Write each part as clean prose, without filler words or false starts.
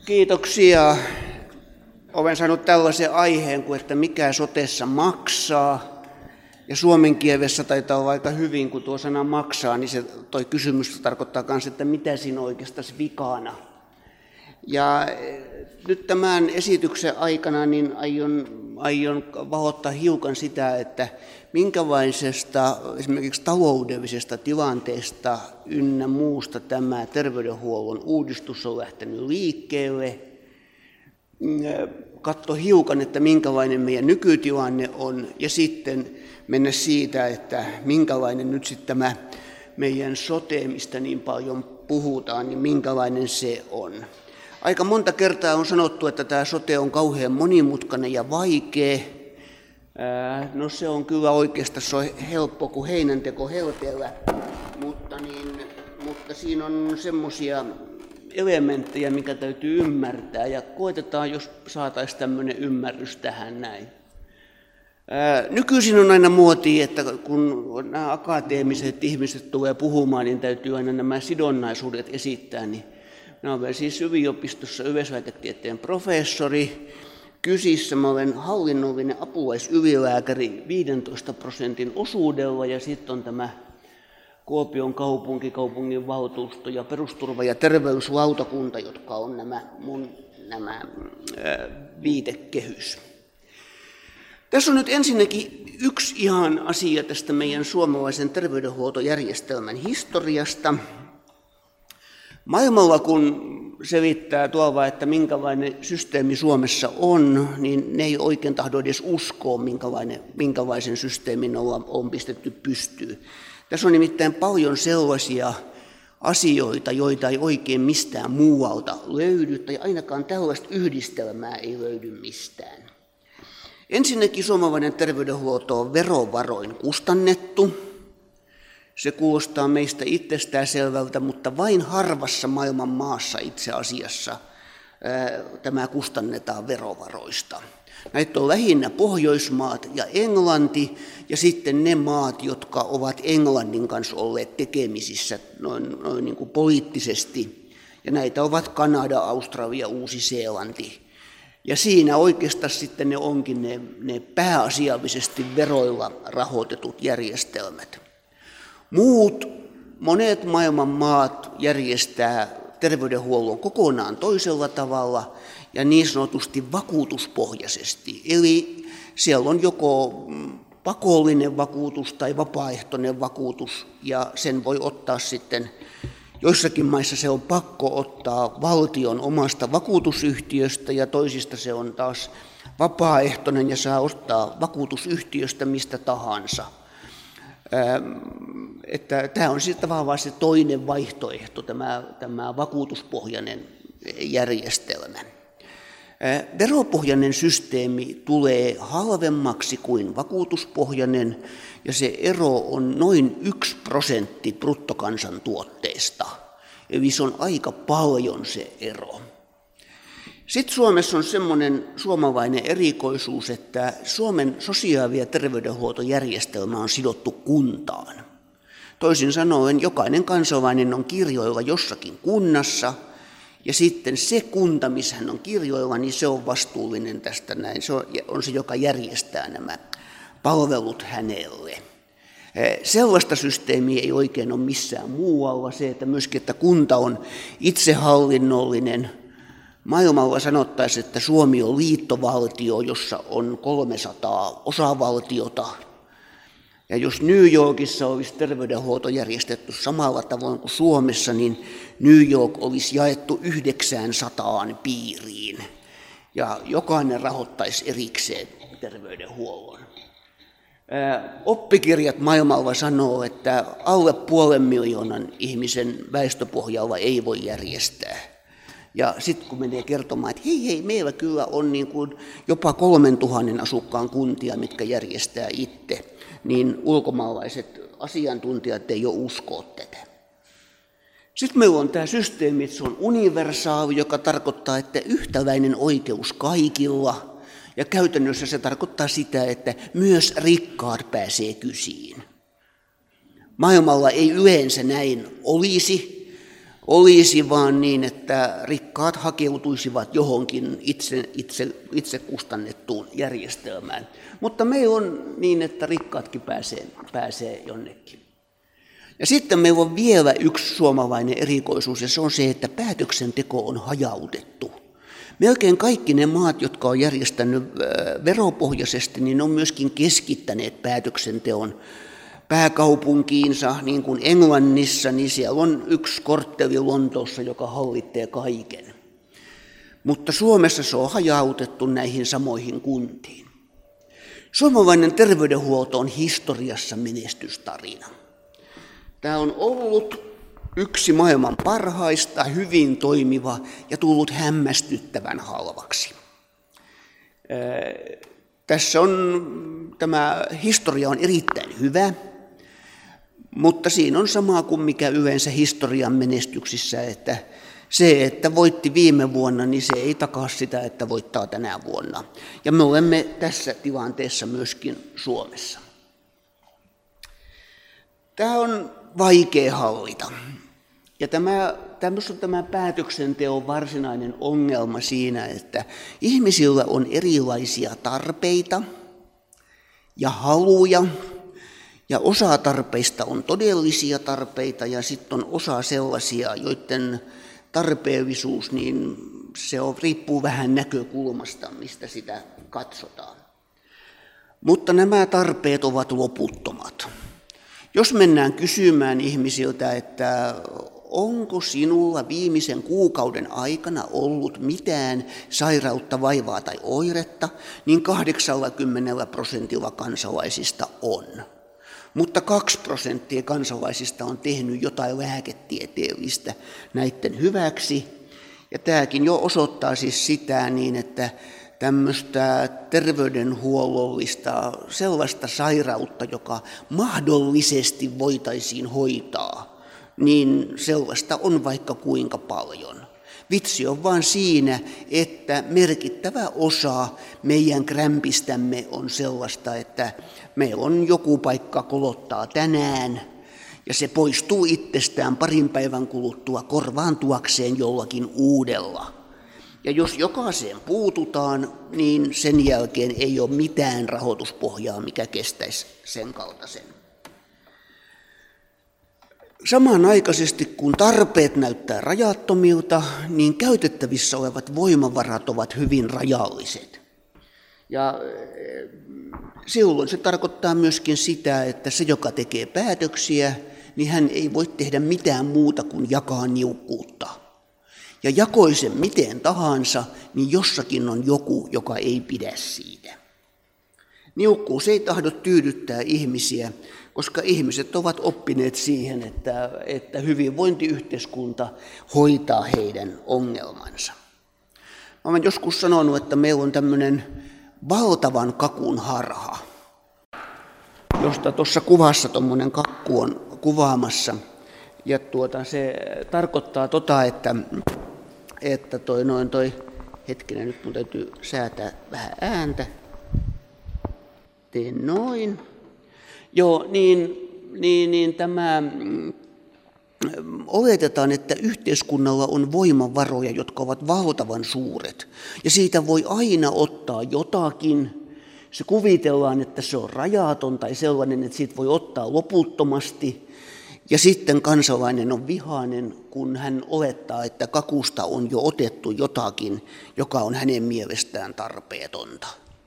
Kiitoksia. Olen saanut tällaisen aiheen kuin, että mikä sotessa maksaa. Ja suomen kielessä taitaa olla aika hyvin, kun tuo sana maksaa, niin se toi kysymys tarkoittaa myös, että mitä siinä oikeastaan vikana. Ja nyt tämän esityksen aikana niin aion valottaa hiukan sitä, että minkälaisesta esimerkiksi taloudellisesta tilanteesta ynnä muusta tämä terveydenhuollon uudistus on lähtenyt liikkeelle. Katso hiukan, että minkälainen meidän nykytilanne on ja sitten mennä siitä, että minkälainen nyt sitten tämä meidän sote, mistä niin paljon puhutaan, niin minkälainen se on. Aika monta kertaa on sanottu, että tämä sote on kauhean monimutkainen ja vaikea. No se on kyllä oikeastaan se on helppo kuin heinänteko helteellä, mutta siinä on semmoisia elementtejä, mikä täytyy ymmärtää ja koetetaan, jos saataisiin tämmöinen ymmärrys tähän näin. Nykyisin on aina muotia, että kun nämä akateemiset ihmiset tulee puhumaan, niin täytyy aina nämä sidonnaisuudet esittää. Niin minä olen siis yliopistossa yleislääketieteen professori. Kysissä mä olen hallinnollinen apulaisylilääkäri 15% osuudella ja sitten on tämä Kuopion kaupungin valtuusto ja perusturva- ja terveyslautakunta, jotka on nämä viitekehys. Tässä on nyt ensinnäkin yksi ihan asia tästä meidän suomalaisen terveydenhuoltojärjestelmän historiasta. Maailmalla kun selittää tuolla, että minkälainen systeemi Suomessa on, niin ne ei oikein tahdo edes uskoa, minkälaisen systeemin on pistetty pystyyn. Tässä on nimittäin paljon sellaisia asioita, joita ei oikein mistään muualta löydy, tai ainakaan tällaista yhdistelmää ei löydy mistään. Ensinnäkin suomalainen terveydenhuolto on verovaroin kustannettu. Se kuulostaa meistä itsestäänselvältä, mutta vain harvassa maailman maassa itse asiassa tämä kustannetaan verovaroista. Näitä on lähinnä Pohjoismaat ja Englanti ja sitten ne maat, jotka ovat Englannin kanssa olleet tekemisissä noin niin kuin poliittisesti. Ja näitä ovat Kanada, Australia, Uusi-Seelanti. Ja siinä oikeastaan sitten ne onkin ne pääasiallisesti veroilla rahoitetut järjestelmät. Monet maailman maat järjestää terveydenhuollon kokonaan toisella tavalla ja niin sanotusti vakuutuspohjaisesti. Eli siellä on joko pakollinen vakuutus tai vapaaehtoinen vakuutus ja sen voi ottaa sitten, joissakin maissa se on pakko ottaa valtion omasta vakuutusyhtiöstä ja toisista se on taas vapaaehtoinen ja saa ottaa vakuutusyhtiöstä mistä tahansa. Että tämä on siis tavallaan se toinen vaihtoehto, tämä vakuutuspohjainen järjestelmä. Veropohjainen systeemi tulee halvemmaksi kuin vakuutuspohjainen ja se ero on noin 1% bruttokansantuotteesta. Eli se on aika paljon se ero. Sitten Suomessa on semmoinen suomalainen erikoisuus, että Suomen sosiaali- ja terveydenhuoltojärjestelmä on sidottu kuntaan. Toisin sanoen jokainen kansalainen on kirjoilla jossakin kunnassa ja sitten se kunta, missä hän on kirjoilla, niin se on vastuullinen tästä näin. Se on se, joka järjestää nämä palvelut hänelle. Sellaista systeemiä ei oikein ole missään muualla. Se, että myöskin että kunta on itsehallinnollinen. Maailmalla sanottaisiin, että Suomi on liittovaltio, jossa on 300 osavaltiota. Ja jos New Yorkissa olisi terveydenhuolto järjestetty samalla tavoin kuin Suomessa, niin New York olisi jaettu 900 piiriin. Ja jokainen rahoittaisi erikseen terveydenhuollon. Oppikirjat maailmalla sanoo, että alle 500,000 ihmisen väestöpohjalla ei voi järjestää. Ja sitten kun menee kertomaan, että hei, meillä kyllä on niin kuin jopa 3,000 asukkaan kuntia, mitkä järjestää itse, niin ulkomaalaiset asiantuntijat ei ole uskoa tätä. Sitten meillä on tämä systeemi, että se on universaali, joka tarkoittaa, että yhtäläinen oikeus kaikilla. Ja käytännössä se tarkoittaa sitä, että myös rikkaat pääsee kysiin. Maailmalla ei yleensä näin olisi. olisi vaan niin, että rikkaat hakeutuisivat johonkin itse kustannettuun järjestelmään. Mutta meillä on niin, että rikkaatkin pääsee jonnekin. Ja sitten meillä on vielä yksi suomalainen erikoisuus, ja se on se, että päätöksenteko on hajautettu. Melkein kaikki ne maat, jotka on järjestänyt veropohjaisesti, niin ne on myöskin keskittäneet päätöksenteon pääkaupunkiinsa, niin kuin Englannissa, niin siellä on yksi kortteli Lontoossa, joka hallitsee kaiken. Mutta Suomessa se on hajautettu näihin samoihin kuntiin. Suomalainen terveydenhuolto on historiassa menestystarina. Tämä on ollut yksi maailman parhaista, hyvin toimiva ja tullut hämmästyttävän halvaksi. Tämä historia on erittäin hyvä, mutta siinä on sama kuin mikä yleensä historian menestyksissä, että se, että voitti viime vuonna, niin se ei takaa sitä, että voittaa tänä vuonna. Ja me olemme tässä tilanteessa myöskin Suomessa. Tämä on vaikea hallita. Ja tämä päätöksenteon varsinainen ongelma siinä, että ihmisillä on erilaisia tarpeita ja haluja, ja osa tarpeista on todellisia tarpeita, ja sitten on osa sellaisia, joiden tarpeellisuus, niin riippuu vähän näkökulmasta, mistä sitä katsotaan. Mutta nämä tarpeet ovat loputtomat. Jos mennään kysymään ihmisiltä, että onko sinulla viimeisen kuukauden aikana ollut mitään sairautta, vaivaa tai oiretta, niin 80% kansalaisista on. Mutta 2% kansalaisista on tehnyt jotain lääketieteellistä näiden hyväksi. Ja tämäkin jo osoittaa siis sitä niin, että tämmöistä terveydenhuollollista sellaista sairautta, joka mahdollisesti voitaisiin hoitaa, niin sellaista on vaikka kuinka paljon. Vitsi on vaan siinä, että merkittävä osa meidän krämpistämme on sellaista, että meillä on joku paikka kolottaa tänään ja se poistuu itsestään parin päivän kuluttua korvaantuakseen jollakin uudella. Ja jos jokaiseen puututaan, niin sen jälkeen ei ole mitään rahoituspohjaa, mikä kestäisi sen kaltaisen. Samanaikaisesti kun tarpeet näyttää rajattomilta, niin käytettävissä olevat voimavarat ovat hyvin rajalliset. Ja silloin se tarkoittaa myöskin sitä, että se, joka tekee päätöksiä, niin hän ei voi tehdä mitään muuta kuin jakaa niukkuutta. Ja jakoi sen miten tahansa, niin jossakin on joku, joka ei pidä siitä. Niukkuus ei tahdo tyydyttää ihmisiä, koska ihmiset ovat oppineet siihen, että hyvinvointiyhteiskunta hoitaa heidän ongelmansa. Mä olen joskus sanonut, että meillä on tämmöinen valtavan kakun harha, josta tuossa kuvassa tuommoinen kakku on kuvaamassa. Ja se tarkoittaa että hetkinen, nyt mun täytyy säätää vähän ääntä. Teen noin. Joo, oletetaan, että yhteiskunnalla on voimavaroja, jotka ovat valtavan suuret. Ja siitä voi aina ottaa jotakin. Se kuvitellaan, että se on rajaton tai sellainen, että siitä voi ottaa loputtomasti. Ja sitten kansalainen on vihainen, kun hän olettaa, että kakusta on jo otettu jotakin, joka on hänen mielestään tarpeetonta.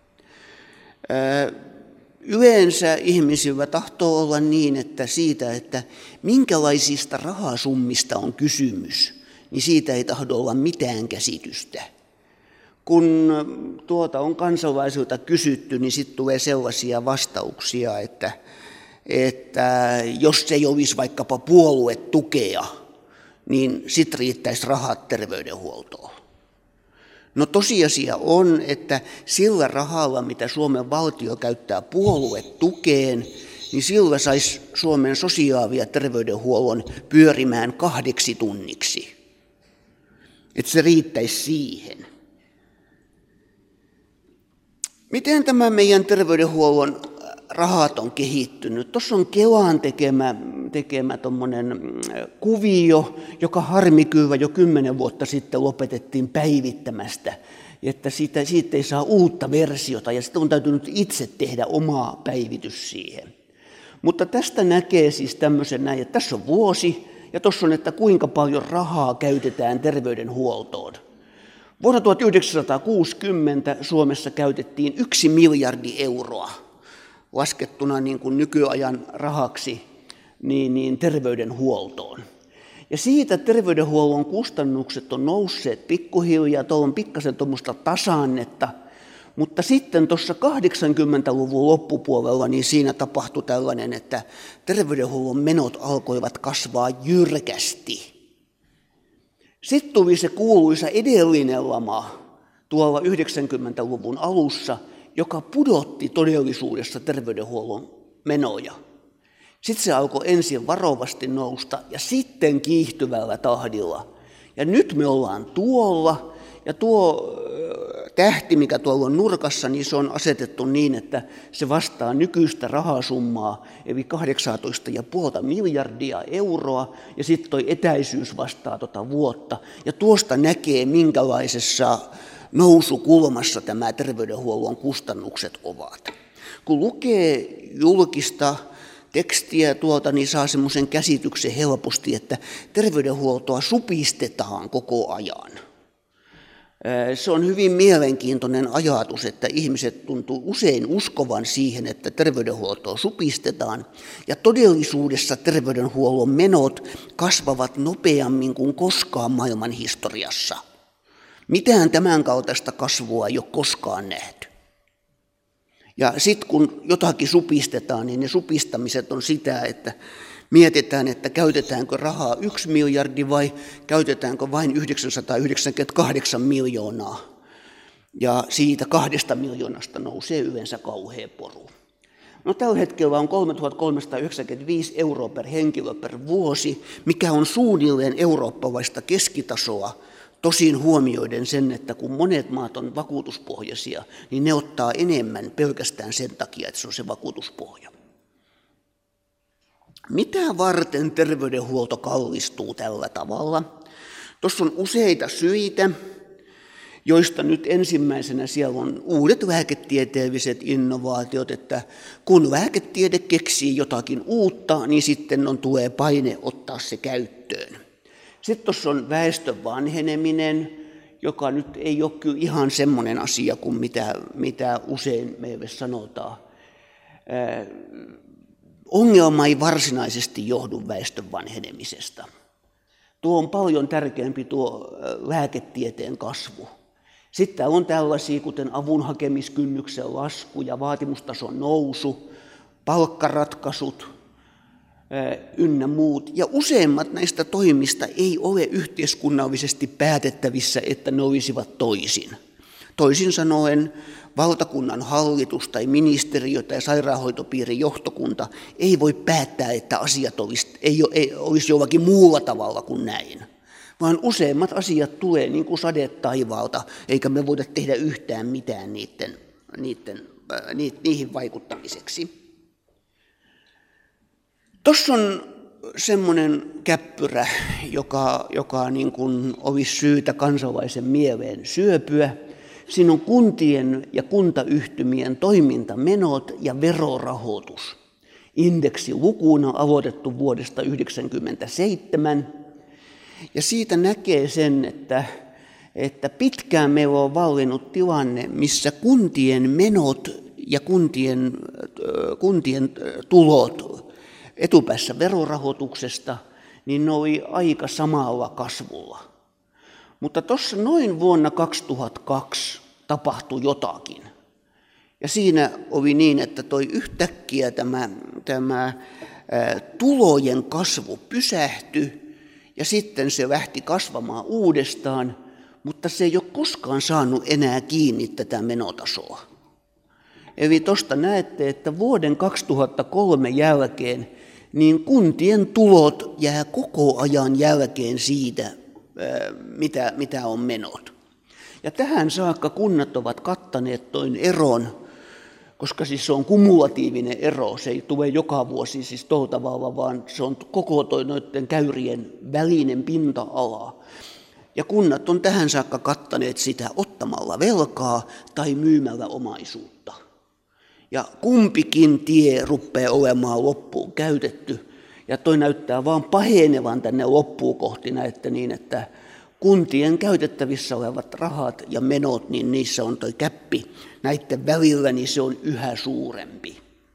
Yleensä ihmisillä tahtoo olla niin, että siitä, että minkälaisista rahasummista on kysymys, niin siitä ei tahdo olla mitään käsitystä. Kun on kansalaisilta kysytty, niin sitten tulee sellaisia vastauksia, että jos ei olisi vaikkapa puoluetukea, niin sitten riittäisi rahat terveydenhuoltoon. No tosiasia on, että sillä rahalla, mitä Suomen valtio käyttää puoluetukeen, niin sillä saisi Suomen sosiaali- ja terveydenhuollon pyörimään 2 tunniksi. Että se riittäisi siihen. Miten tämä meidän terveydenhuollon rahat on kehittynyt. Tuossa on Kelan tekemä tommonen kuvio, joka harmi kyllä jo 10 vuotta sitten lopetettiin päivittämästä, että siitä ei saa uutta versiota ja sitten on täytynyt itse tehdä omaa päivitys siihen. Mutta tästä näkee siis tämmöisen näin, että tässä on vuosi ja tuossa on, että kuinka paljon rahaa käytetään terveydenhuoltoon. Vuonna 1960 Suomessa käytettiin 1 miljardi euroa laskettuna niin kuin nykyajan rahaksi niin terveydenhuoltoon. Ja siitä terveydenhuollon kustannukset on nousseet pikkuhiljaa, tuolla on pikkasen tuommoista tasannetta, mutta sitten tuossa 80-luvun loppupuolella niin siinä tapahtui tällainen, että terveydenhuollon menot alkoivat kasvaa jyrkästi. Sitten tuli se kuuluisa edellinen lama tuolla 90-luvun alussa, joka pudotti todellisuudessa terveydenhuollon menoja. Sitten se alkoi ensin varovasti nousta ja sitten kiihtyvällä tahdilla. Ja nyt me ollaan tuolla ja tuo tähti, mikä tuolla on nurkassa, niin se on asetettu niin, että se vastaa nykyistä rahasummaa, eli 18,5 miljardia euroa, ja sitten tuo etäisyys vastaa vuotta. Ja tuosta näkee, minkälaisessa nousukulmassa tämä terveydenhuollon kustannukset ovat. Kun lukee julkista tekstiä tuolta, niin saa semmoisen käsityksen helposti, että terveydenhuoltoa supistetaan koko ajan. Se on hyvin mielenkiintoinen ajatus, että ihmiset tuntuu usein uskovan siihen, että terveydenhuoltoa supistetaan, ja todellisuudessa terveydenhuollon menot kasvavat nopeammin kuin koskaan maailman historiassa. Mitään tämän kaltaista kasvua ei ole koskaan nähty. Ja sitten kun jotakin supistetaan, niin ne supistamiset on sitä, että mietitään, että käytetäänkö rahaa 1 miljardi vai käytetäänkö vain 998 miljoonaa. Ja siitä 2 miljoonasta nousee yleensä kauhea poru. No, tällä hetkellä on 3,395 euroa per henkilö per vuosi, mikä on suunnilleen eurooppalaista keskitasoa. Tosin huomioiden sen, että kun monet maat on vakuutuspohjaisia, niin ne ottaa enemmän pelkästään sen takia, että se on se vakuutuspohja. Mitä varten terveydenhuolto kallistuu tällä tavalla? Tuossa on useita syitä, joista nyt ensimmäisenä siellä on uudet lääketieteelliset innovaatiot, että kun lääketiede keksii jotakin uutta, niin sitten tulee paine ottaa se käyttöön. Sitten tuossa on väestön vanheneminen, joka nyt ei ole kyllä ihan semmoinen asia kuin mitä usein meille sanotaan. Ongelma ei varsinaisesti johdu väestön vanhenemisesta. Tuo on paljon tärkeämpi tuo lääketieteen kasvu. Sitten on tällaisia, kuten avunhakemiskynnyksen lasku ja vaatimustason nousu, palkkaratkaisut ynnä muut. Ja useimmat näistä toimista ei ole yhteiskunnallisesti päätettävissä, että ne olisivat toisin. Toisin sanoen valtakunnan hallitus tai ministeriö tai sairaanhoitopiirin johtokunta ei voi päättää, että asiat olisi jollakin muulla tavalla kuin näin, vaan useimmat asiat tulee niin kuin sade taivaalta, eikä me voida tehdä yhtään mitään niihin vaikuttamiseksi. Tuossa on semmoinen käppyrä, joka niin kuin olisi syytä kansalaisen mieleen syöpyä. Siinä on kuntien ja kuntayhtymien toimintamenot ja verorahoitus. Indeksilukuna aloitettu vuodesta 1997. Ja siitä näkee sen, että pitkään meillä on vallinnut tilanne, missä kuntien menot ja kuntien tulot etupäässä verorahoituksesta, niin ne oli aika samalla kasvulla. Mutta tuossa noin vuonna 2002 tapahtui jotakin. Ja siinä oli niin, että toi yhtäkkiä tämä tulojen kasvu pysähtyi ja sitten se lähti kasvamaan uudestaan, mutta se ei ole koskaan saanut enää kiinni tätä menotasoa. Eli tuosta näette, että vuoden 2003 jälkeen niin kuntien tulot jää koko ajan jälkeen siitä, mitä on menot. Ja tähän saakka kunnat ovat kattaneet toin eron koska siis se on kumulatiivinen ero, se ei tule joka vuosi siis tuolla tavalla, vaan se on koko noiden käyrien välinen pinta-ala. Ja kunnat on tähän saakka kattaneet sitä ottamalla velkaa tai myymällä omaisuutta. Ja kumpikin tie rupeaa olemaan loppuun käytetty, ja toi näyttää vaan pahenevan tänne loppuun kohti niin, että kuntien käytettävissä olevat rahat ja menot, niin niissä on toi käppi näiden välillä, niin se on yhä suurempi.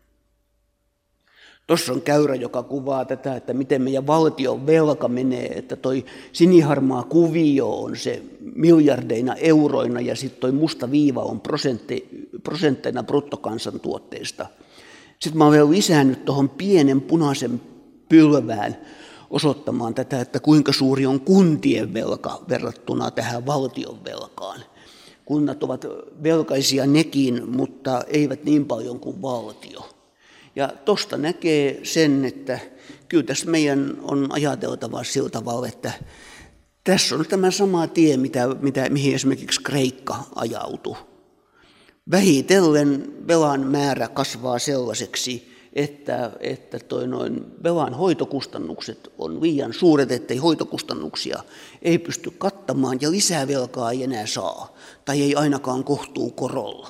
Tuossa on käyrä, joka kuvaa tätä, että miten meidän valtion velka menee, että toi siniharmaa kuvio on se miljardeina euroina ja sitten toi musta viiva on prosentteina bruttokansantuotteista. Sitten mä olen vielä lisännyt tuohon pienen punaisen pylvään osoittamaan tätä, että kuinka suuri on kuntien velka verrattuna tähän valtion velkaan. Kunnat ovat velkaisia nekin, mutta eivät niin paljon kuin valtio. Ja tuosta näkee sen, että kyllä tässä meidän on ajateltava sillä tavalla, että tässä on tämä sama tie, mihin esimerkiksi Kreikka ajautui. Vähitellen velan määrä kasvaa sellaiseksi, että velan hoitokustannukset on liian suuret, ettei hoitokustannuksia ei pysty kattamaan ja lisää velkaa ei enää saa, tai ei ainakaan kohtuu korolla.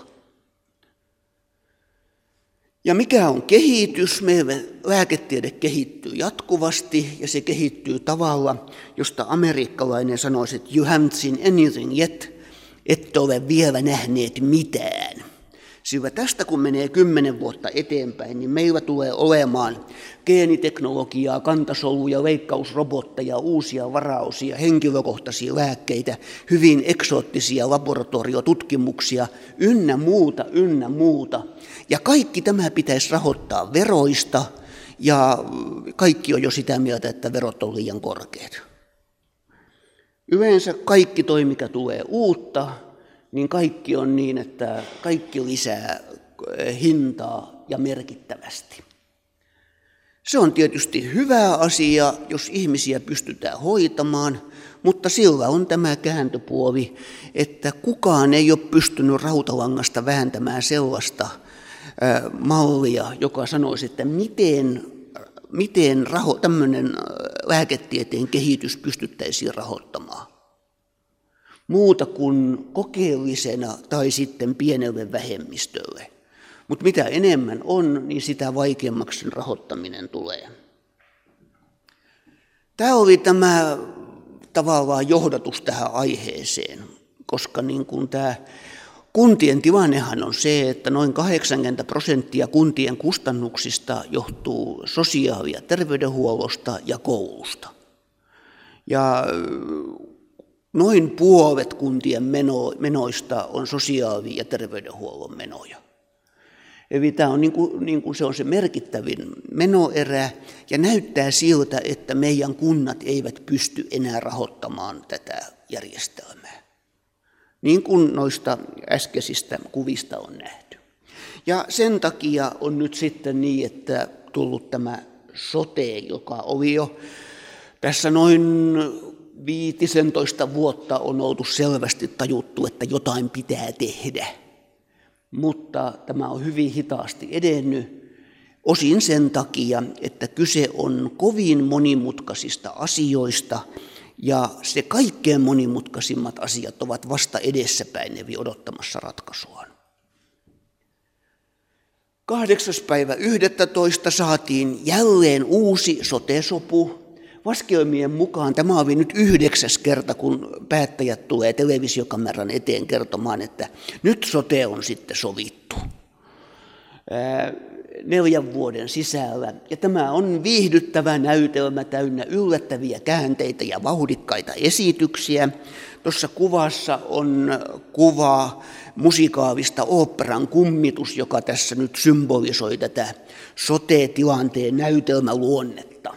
Ja mikä on kehitys? Meidän lääketiede kehittyy jatkuvasti ja se kehittyy tavalla, josta amerikkalainen sanoisi, että you haven't seen anything yet, ette ole vielä nähneet mitään. Sillä tästä kun menee 10 vuotta eteenpäin, niin meillä tulee olemaan geeniteknologiaa, kantasoluja, leikkausrobotteja, uusia varausia, henkilökohtaisia lääkkeitä, hyvin eksoottisia laboratoriotutkimuksia, ynnä muuta. Ja kaikki tämä pitäisi rahoittaa veroista, ja kaikki on jo sitä mieltä, että verot on liian korkeat. Yleensä kaikki toi, mikä tulee uutta, niin kaikki on niin, että kaikki lisää hintaa ja merkittävästi. Se on tietysti hyvä asia, jos ihmisiä pystytään hoitamaan, mutta sillä on tämä kääntöpuoli, että kukaan ei ole pystynyt rautalangasta vääntämään sellaista mallia, joka sanoisi, että miten tämmöinen lääketieteen kehitys pystyttäisiin rahoittamaan. Muuta kuin kokeellisena tai sitten pienelle vähemmistölle. Mutta mitä enemmän on, niin sitä vaikeammaksi sen rahoittaminen tulee. Tämä oli tämä tavallaan johdatus tähän aiheeseen, koska niin kuin tämä kuntien tilannehan on se, että noin 80% kuntien kustannuksista johtuu sosiaali- ja terveydenhuollosta ja koulusta. Ja noin puolet kuntien menoista on sosiaali- ja terveydenhuollon menoja. Eli tämä on se on se merkittävin menoerä ja näyttää siltä, että meidän kunnat eivät pysty enää rahoittamaan tätä järjestelmää. Niin kuin noista äskeisistä kuvista on nähty. Ja sen takia on nyt sitten niin, että tullut tämä sote, joka oli jo tässä noin 15 vuotta on oltu selvästi tajuttu, että jotain pitää tehdä. Mutta tämä on hyvin hitaasti edennyt, osin sen takia, että kyse on kovin monimutkaisista asioista, ja se kaikkein monimutkaisimmat asiat ovat vasta edessäpäin eli odottamassa ratkaisuaan. 8.11. saatiin jälleen uusi sote-sopu. Laskelmien mukaan tämä oli nyt 9. kerta, kun päättäjät tulee televisiokameran eteen kertomaan, että nyt sote on sitten sovittu 4 vuoden sisällä. Ja tämä on viihdyttävä näytelmä täynnä yllättäviä käänteitä ja vauhdikkaita esityksiä. Tuossa kuvassa on kuva musikaalista oopperan Kummitus, joka tässä nyt symbolisoi tätä sote-tilanteen näytelmäluonnetta.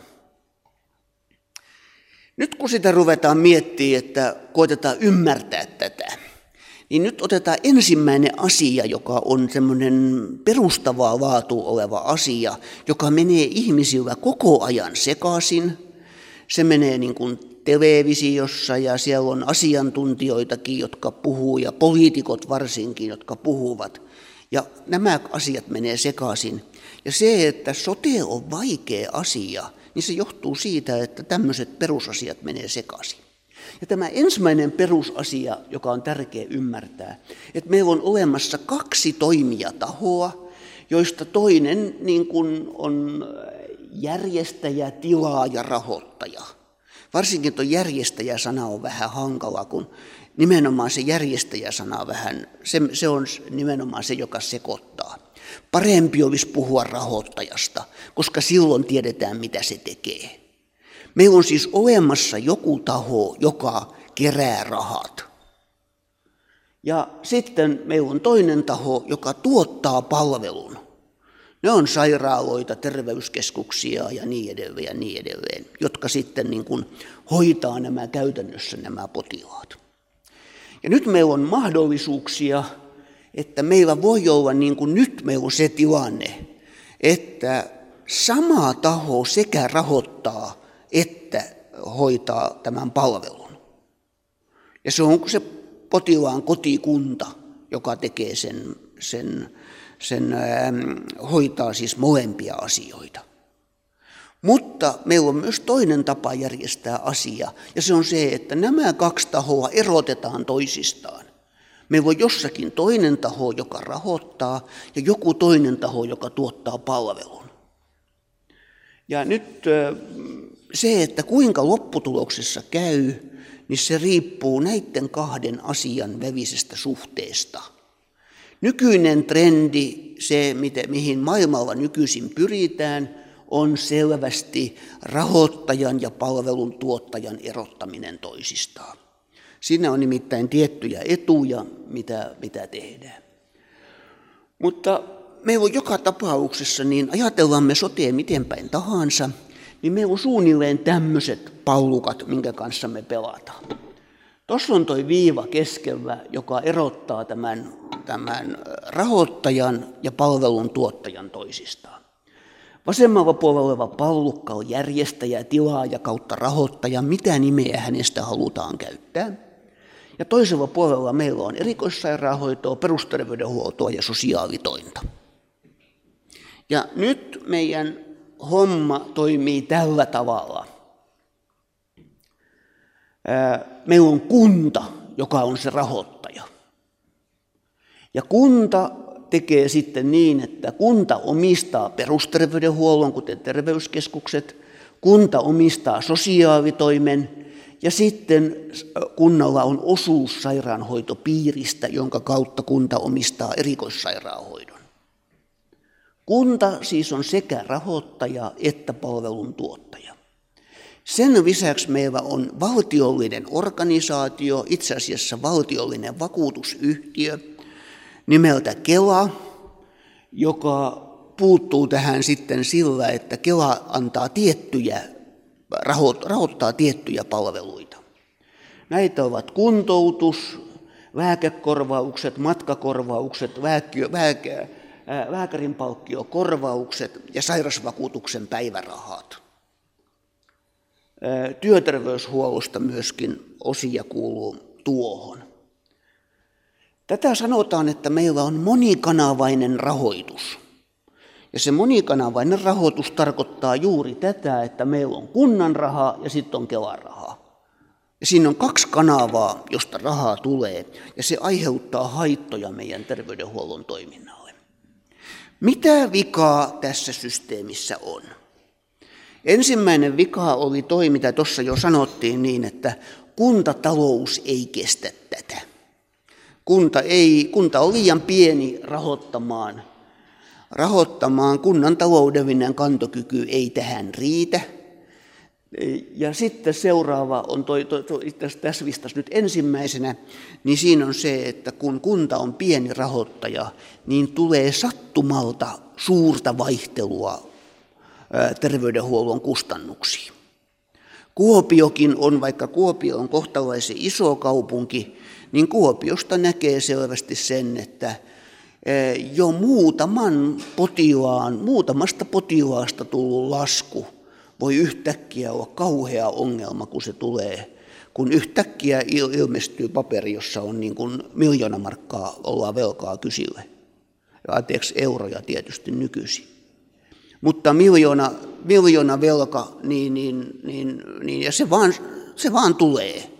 Nyt kun sitä ruvetaan miettimään, että koetetaan ymmärtää tätä, niin nyt otetaan ensimmäinen asia, joka on semmoinen perustavaa laatua oleva asia, joka menee ihmisillä koko ajan sekaisin. Se menee niin kuin televisiossa ja siellä on asiantuntijoitakin, jotka puhuu ja poliitikot varsinkin, jotka puhuvat. Ja nämä asiat menee sekaisin. Ja se, että sote on vaikea asia, niin se johtuu siitä, että tämmöiset perusasiat menee sekaisin. Ja tämä ensimmäinen perusasia, joka on tärkeä ymmärtää, että meillä on olemassa 2 toimijatahoa, joista toinen niin kuin on järjestäjä, tilaaja, rahoittaja. Varsinkin tuo järjestäjä-sana on vähän hankala, kun nimenomaan se järjestäjä-sana vähän, se on nimenomaan se, joka sekoittaa. Parempi olisi puhua rahoittajasta, koska silloin tiedetään, mitä se tekee. Meillä on siis olemassa joku taho, joka kerää rahat. Ja sitten meillä on toinen taho, joka tuottaa palvelun. Ne on sairaaloita, terveyskeskuksia ja niin edelleen, jotka sitten niin kuin hoitaa nämä käytännössä nämä potilaat. Ja nyt meillä on mahdollisuuksia, että meillä voi olla niin kuin nyt meillä on se tilanne, että sama taho sekä rahoittaa että hoitaa tämän palvelun. Ja se on se potilaan kotikunta, joka tekee sen hoitaa siis molempia asioita. Mutta meillä on myös toinen tapa järjestää asia, ja se on se, että nämä 2 tahoa erotetaan toisistaan. Meillä on jossakin toinen taho, joka rahoittaa, ja joku toinen taho, joka tuottaa palvelun. Ja nyt se, että kuinka lopputuloksessa käy, niin se riippuu näiden 2 asian välisestä suhteesta. Nykyinen trendi, se mihin maailmalla nykyisin pyritään, on selvästi rahoittajan ja palvelun tuottajan erottaminen toisistaan. Siinä on nimittäin tiettyjä etuja, mitä tehdään. Mutta meillä on joka tapauksessa, niin ajatellaan me sotea miten päin tahansa, niin meillä on suunnilleen tämmöiset pallukat, minkä kanssa me pelataan. Tuossa on tuo viiva keskellä, joka erottaa tämän rahoittajan ja palvelun tuottajan toisistaan. Vasemmalla puolella oleva pallukka on järjestäjä, tilaaja kautta rahoittaja, mitä nimeä hänestä halutaan käyttää. Ja toisella puolella meillä on erikoissairaanhoitoa, perusterveydenhuoltoa ja sosiaalitointa. Ja nyt meidän homma toimii tällä tavalla. Meillä on kunta, joka on se rahoittaja. Ja kunta tekee sitten niin, että kunta omistaa perusterveydenhuollon, kuten terveyskeskukset, kunta omistaa sosiaalitoimen ja sitten kunnalla on osuus sairaanhoitopiiristä, jonka kautta kunta omistaa erikoissairaanhoidon. Kunta siis on sekä rahoittaja että palvelun tuottaja. Sen lisäksi meillä on valtiollinen organisaatio, itse asiassa valtiollinen vakuutusyhtiö nimeltä Kela, joka puuttuu tähän sitten sillä, että Kela antaa rahoittaa tiettyjä palveluita. Näitä ovat kuntoutus, lääkekorvaukset, matkakorvaukset, lääkärinpalkkiokorvaukset ja sairausvakuutuksen päivärahat. Työterveyshuollosta myöskin osia kuuluu tuohon. Tätä sanotaan, että meillä on monikanavainen rahoitus. Ja se monikanavainen rahoitus tarkoittaa juuri tätä, että meillä on kunnan rahaa ja sitten on Kelan rahaa. Ja siinä on 2 kanavaa, josta rahaa tulee, ja se aiheuttaa haittoja meidän terveydenhuollon toiminnalle. Mitä vikaa tässä systeemissä on? Ensimmäinen vika oli toi, mitä tuossa jo sanottiin niin, että kuntatalous ei kestä tätä. Kunta on liian pieni rahoittamaan, kunnan taloudellinen kantokyky ei tähän riitä. Ja sitten seuraava on tässä listassa nyt ensimmäisenä, niin siinä on se, että kun kunta on pieni rahoittaja, niin tulee sattumalta suurta vaihtelua terveydenhuollon kustannuksiin. Kuopiokin on, vaikka Kuopio on kohtalaisen iso kaupunki, niin Kuopiosta näkee selvästi sen, että jo muutamasta potilaasta tullut lasku voi yhtäkkiä olla kauhea ongelma, kun se tulee, kun yhtäkkiä ilmestyy paperi, jossa on niin kuin 1 000 000 markkaa ollaan velkaa kysille euroja tietysti nykyisin. Mutta miljoona velka, ja se vaan tulee.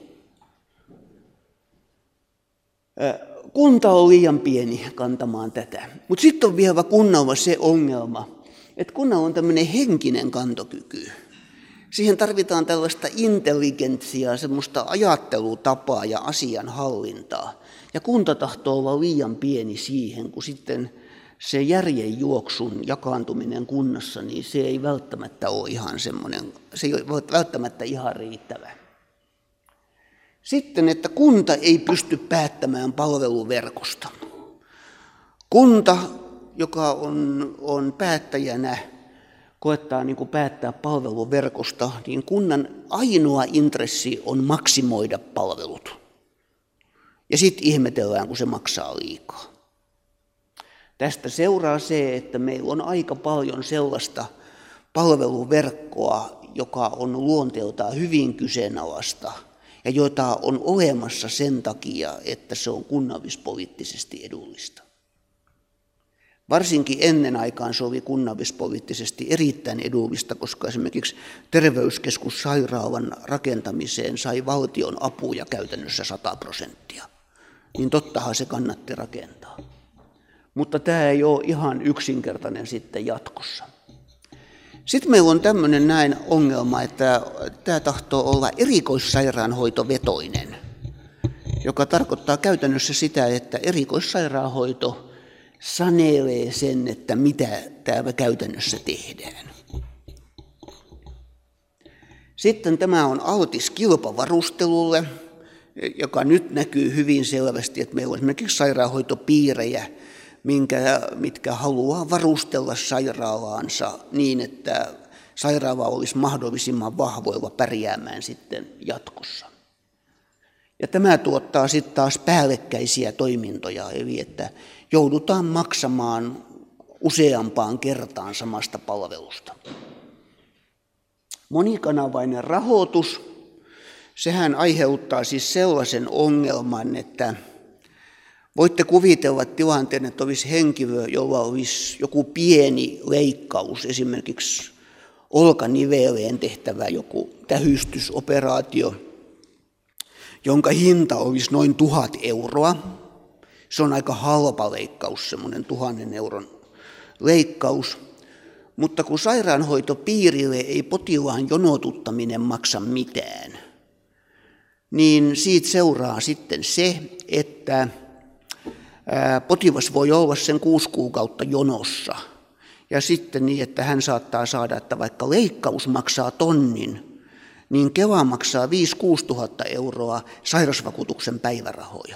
Kunta on liian pieni kantamaan tätä. Mutta sitten on vielä kunnalla se ongelma, että kunnalla on tämmöinen henkinen kantokyky. Siihen tarvitaan tällaista intelligentsiaa, semmoista ajattelutapaa ja asianhallintaa. Ja kunta tahtoo olla liian pieni siihen, kun sitten se järjenjuoksun jakaantuminen kunnassa, niin se ei välttämättä ole ihan semmoinen, se ei ole välttämättä ihan riittävä. Sitten, että kunta ei pysty päättämään palveluverkosta. Kunta, joka on päättäjänä, koettaa niin kuin päättää palveluverkosta, niin kunnan ainoa intressi on maksimoida palvelut. Ja sitten ihmetellään, kun se maksaa liikaa. Tästä seuraa se, että meillä on aika paljon sellaista palveluverkkoa, joka on luonteeltaan hyvin kyseenalaista ja jota on olemassa sen takia, että se on kunnallispoliittisesti edullista. Varsinkin ennen aikaan se oli kunnallispoliittisesti erittäin edullista, koska esimerkiksi terveyskeskussairaalan rakentamiseen sai valtion apuja käytännössä 100%. Niin tottahan se kannatti rakentaa. Mutta tämä ei ole ihan yksinkertainen sitten jatkossa. Sitten meillä on tämmöinen näin ongelma, että tämä tahtoo olla erikoissairaanhoitovetoinen, joka tarkoittaa käytännössä sitä, että erikoissairaanhoito sanelee sen, että mitä täällä käytännössä tehdään. Sitten tämä on altis kilpavarustelulle, joka nyt näkyy hyvin selvästi, että meillä on esimerkiksi sairaanhoitopiirejä, mitkä haluaa varustella sairaalaansa niin, että sairaala olisi mahdollisimman vahvoilla pärjäämään sitten jatkossa. Ja tämä tuottaa sitten taas päällekkäisiä toimintoja, eli että joudutaan maksamaan useampaan kertaan samasta palvelusta. Monikanavainen rahoitus, sehän aiheuttaa siis sellaisen ongelman, että voitte kuvitella tilanteen, että olisi henkilö, jolla olisi joku pieni leikkaus, esimerkiksi olkaniveleen tehtävä joku tähystysoperaatio, jonka hinta olisi noin 1 000 euroa. Se on aika halpa leikkaus, semmoinen 1 000 euron leikkaus. Mutta kun sairaanhoitopiirille ei potilaan jonotuttaminen maksa mitään, niin siitä seuraa sitten se, että potilas voi olla sen 6 kuukautta jonossa. Ja sitten niin, että hän saattaa saada, että vaikka leikkaus maksaa 1 000, niin Kela maksaa 5 000–6 000 euroa sairausvakuutuksen päivärahoja.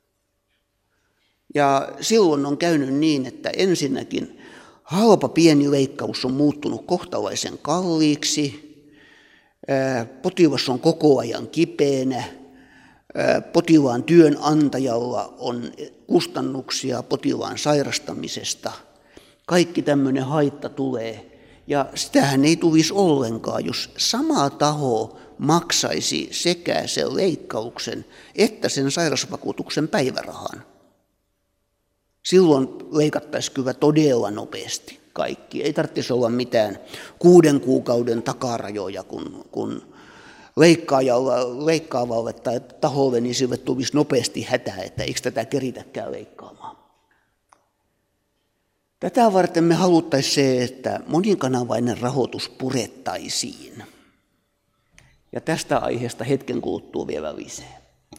Ja silloin on käynyt niin, että ensinnäkin halpa pieni leikkaus on muuttunut kohtalaisen kalliiksi, potilas on koko ajan kipeänä, potilaan työnantajalla on kustannuksia potilaan sairastamisesta, kaikki tämmöinen haitta tulee. Ja sitähän ei tulisi ollenkaan, jos sama taho maksaisi sekä sen leikkauksen että sen sairausvakuutuksen päivärahan. Silloin leikattaisiin kyllä todella nopeasti kaikki. Ei tarvitsisi olla mitään 6 kuukauden takarajoja, kun leikkaavalle tai taholle, niin sille tulisi nopeasti hätää, että eikö tätä keritäkään leikkaamaan. Tätä varten me haluttaisiin se, että monikanavainen rahoitus purettaisiin. Ja tästä aiheesta hetken kuluttua vielä lisää.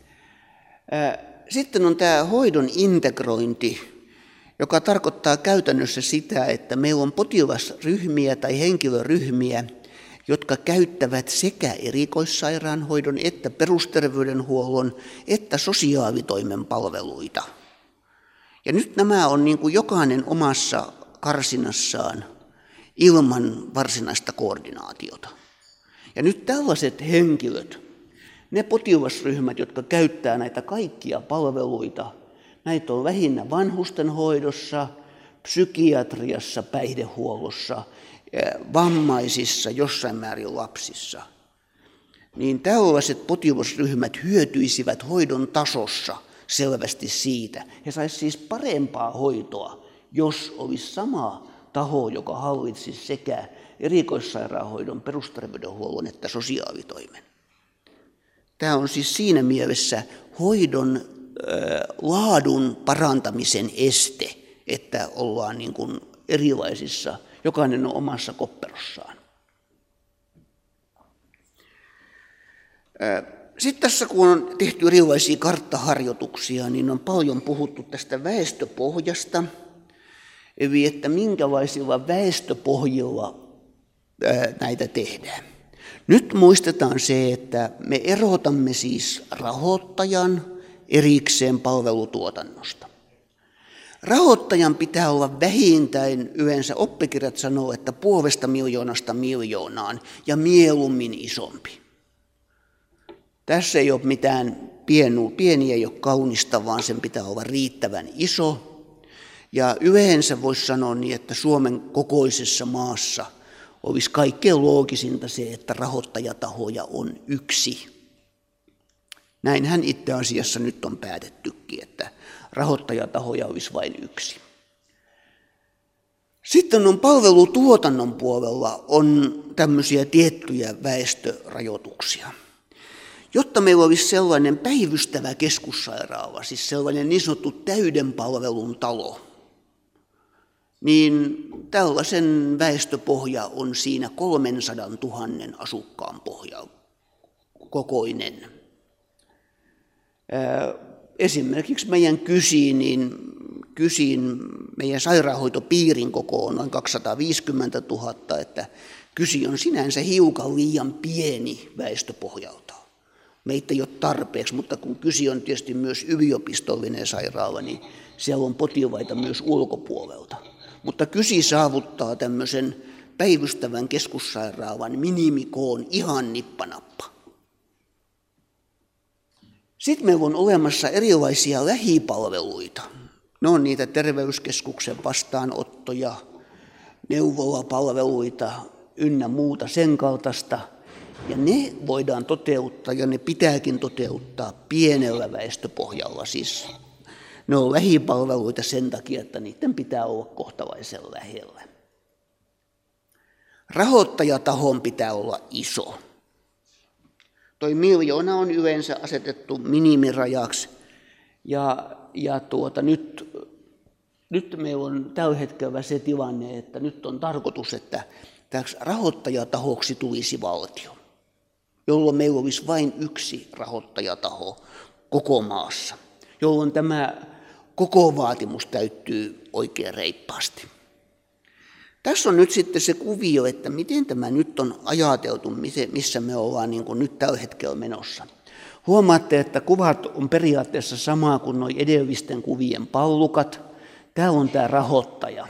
Sitten on tämä hoidon integrointi, joka tarkoittaa käytännössä sitä, että meillä on potilasryhmiä tai henkilöryhmiä, jotka käyttävät sekä erikoissairaanhoidon että perusterveydenhuollon että sosiaalitoimen palveluita. Ja nyt nämä on niin kuin jokainen omassa karsinassaan ilman varsinaista koordinaatiota. Ja nyt tällaiset henkilöt, ne potilasryhmät, jotka käyttää näitä kaikkia palveluita, näitä on lähinnä vanhustenhoidossa, psykiatriassa, päihdehuollossa, vammaisissa, jossain määrin lapsissa. Niin tällaiset potilasryhmät hyötyisivät hoidon tasossa selvästi siitä. He saisivat siis parempaa hoitoa jos olisi sama taho, joka hallitsisi sekä erikoissairaanhoidon, perusterveydenhuollon että sosiaalitoimen. Tämä on siis siinä mielessä hoidon laadun parantamisen este, että ollaan niin kuin erilaisissa, jokainen on omassa kopperossaan. Sitten tässä kun on tehty erilaisia karttaharjoituksia, niin on paljon puhuttu tästä väestöpohjasta, eli että minkälaisilla väestöpohjilla näitä tehdään. Nyt muistetaan se, että me erotamme siis rahoittajan erikseen palvelutuotannosta. Rahoittajan pitää olla vähintään, yleensä oppikirjat sanoo, että 500 000 miljoonaan ja mieluummin isompi. Tässä ei ole mitään pieniä, ei ole kaunista, vaan sen pitää olla riittävän iso. Ja yleensä voisi sanoa niin, että Suomen kokoisessa maassa olisi kaikkein loogisinta se, että rahoittajatahoja on yksi. Näinhän itse asiassa nyt on päätettykin, että rahoittajatahoja olisi vain yksi. Sitten on palvelutuotannon puolella on tämmöisiä tiettyjä väestörajoituksia. Jotta meillä olisi sellainen päivystävä keskussairaala, siis sellainen niin sanottu täyden palvelun talo, niin tällaisen väestöpohja on siinä 300 000 asukkaan pohja kokoinen. Esimerkiksi meidän Kysiin meidän sairaanhoitopiirin koko on noin 250 000, että Kysi on sinänsä hiukan liian pieni väestöpohjalta. Meitä ei ole tarpeeksi, mutta kun Kysi on tietysti myös yliopistollinen sairaala, niin siellä on potilaita myös ulkopuolelta. Mutta Kysi saavuttaa tämmöisen päivystävän keskussairaalan minimikoon ihan nippanappa. Sitten meillä on olemassa erilaisia lähipalveluita. Ne on niitä terveyskeskuksen vastaanottoja, neuvolapalveluita ynnä muuta sen kaltaista. Ja ne voidaan toteuttaa ja ne pitääkin toteuttaa pienellä väestöpohjalla. Siis ne on lähipalveluita sen takia, että niiden pitää olla kohtalaisen lähellä. Rahoittajatahon pitää olla iso. Toi 1 000 000 on yleensä asetettu minimirajaksi nyt meillä on tällä hetkellä se tilanne, että nyt on tarkoitus, että täksi rahoittajatahoksi tulisi valtio, jolloin meillä olisi vain yksi rahoittajataho koko maassa, jolloin tämä koko vaatimus täyttyy oikein reippaasti. Tässä on nyt sitten se kuvio, että miten tämä nyt on ajateltu, missä me ollaan niin kuin nyt tällä hetkellä menossa. Huomaatte, että kuvat on periaatteessa samaa kuin nuo edellisten kuvien pallukat. Täällä on tämä rahoittaja.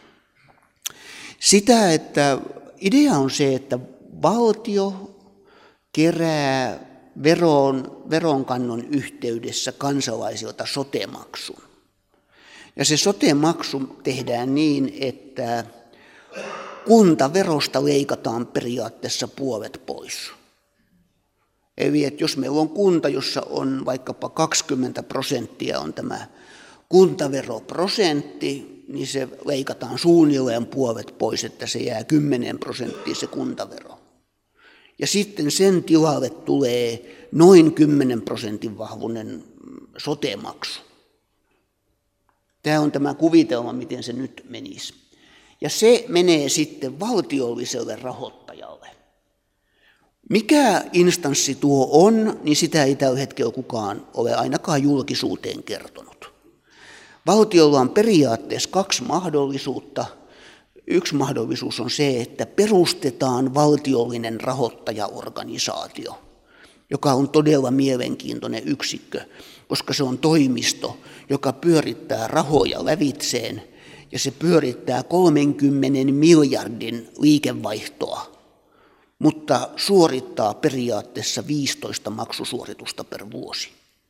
Sitä, että idea on se, että valtio kerää veronkannon yhteydessä kansalaisilta sote-maksun. Ja se sote-maksu tehdään niin, että kuntaverosta leikataan periaatteessa puolet pois. Eli että jos meillä on kunta, jossa on vaikkapa 20% on tämä kuntaveroprosentti, niin se leikataan suunnilleen puolet pois, että se jää 10% se kuntavero. Ja sitten sen tilalle tulee noin 10% vahvuinen sote-maksu. Tämä on tämä kuvitelma, miten se nyt menisi. Ja se menee sitten valtiolliselle rahoittajalle. Mikä instanssi tuo on, niin sitä ei tällä hetkellä kukaan ole ainakaan julkisuuteen kertonut. Valtiolla on periaatteessa 2 mahdollisuutta. Yksi mahdollisuus on se, että perustetaan valtiollinen rahoittajaorganisaatio, joka on todella mielenkiintoinen yksikkö, koska se on toimisto, joka pyörittää rahoja lävitseen ja se pyörittää 30 miljardin liikevaihtoa, mutta suorittaa periaatteessa 15 maksusuoritusta per vuosi.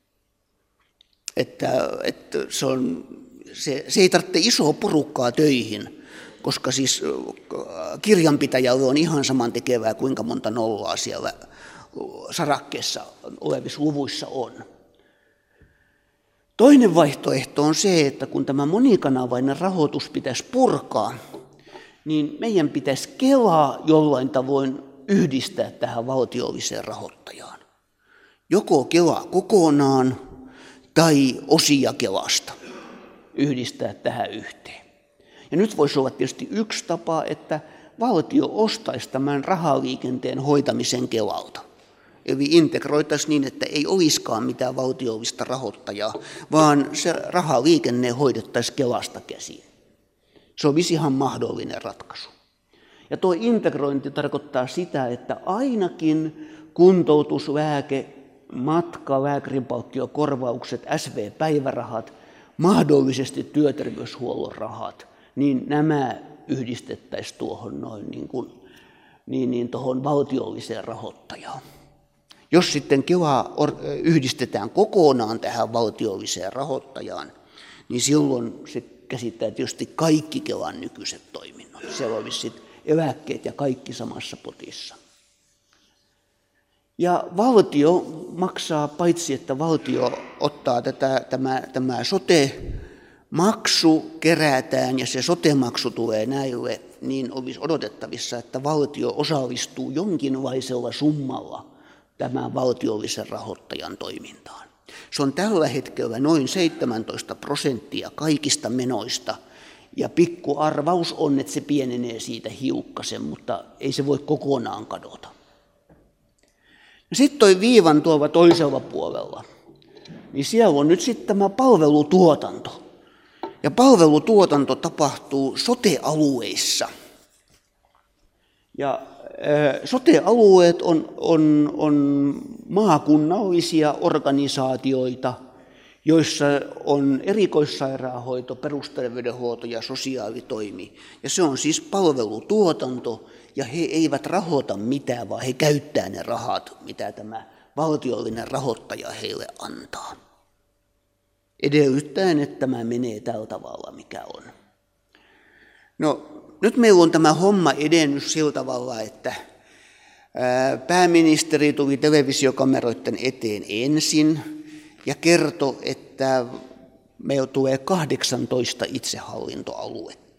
Että se ei tarvitse isoa porukkaa töihin, koska siis kirjanpitäjälle on ihan samantekevää, kuinka monta nollaa siellä sarakkeessa olevissa luvuissa on. Toinen vaihtoehto on se, että kun tämä monikanavainen rahoitus pitäisi purkaa, niin meidän pitäisi Kelaa jollain tavoin yhdistää tähän valtiolliseen rahoittajaan. Joko Kela kokonaan tai osia Kelasta yhdistää tähän yhteen. Ja nyt voisi olla tietysti yksi tapa, että valtio ostaisi tämän rahaliikenteen hoitamisen Kelalta. Eli integroitaisiin niin, että ei olisikaan mitään valtiollista rahoittajaa, vaan se rahaliikenne hoidettaisiin Kelasta käsiin. Se olisi ihan mahdollinen ratkaisu. Ja tuo integrointi tarkoittaa sitä, että ainakin kuntoutus, lääke, matka, lääkärinpalkkiokorvaukset, SV-päivärahat, mahdollisesti työterveyshuollon rahat, niin nämä yhdistettäisiin tuohon tuohon valtiolliseen rahoittajaan. Jos sitten Kela yhdistetään kokonaan tähän valtiolliseen rahoittajaan, niin silloin se käsittää tietysti kaikki Kelan nykyiset toiminnot. Siellä olisi sitten eläkkeet ja kaikki samassa potissa. Ja valtio maksaa, paitsi että valtio ottaa tämä sote-maksu kerätään ja se sote-maksu tulee näille, niin olisi odotettavissa, että valtio osallistuu jonkinlaisella summalla tämän valtiollisen rahoittajan toimintaan. Se on tällä hetkellä noin 17% kaikista menoista, ja pikku arvaus on, että se pienenee siitä hiukkasen, mutta ei se voi kokonaan kadota. Sitten toi viivan tuolla toisella puolella, niin siellä on nyt sitten tämä palvelutuotanto. Ja palvelutuotanto tapahtuu sote-alueissa. Ja sote-alueet on maakunnallisia organisaatioita, joissa on erikoissairaanhoito, perusterveydenhuolto ja sosiaalitoimi. Ja se on siis palvelutuotanto, ja he eivät rahoita mitään, vaan he käyttää ne rahat, mitä tämä valtiollinen rahoittaja heille antaa. Edellyttäen, että tämä menee tällä tavalla, mikä on. No, nyt meillä on tämä homma edennyt sillä tavalla, että pääministeri tuli televisiokameroiden eteen ensin ja kertoi, että meillä tulee 18 itsehallintoaluetta,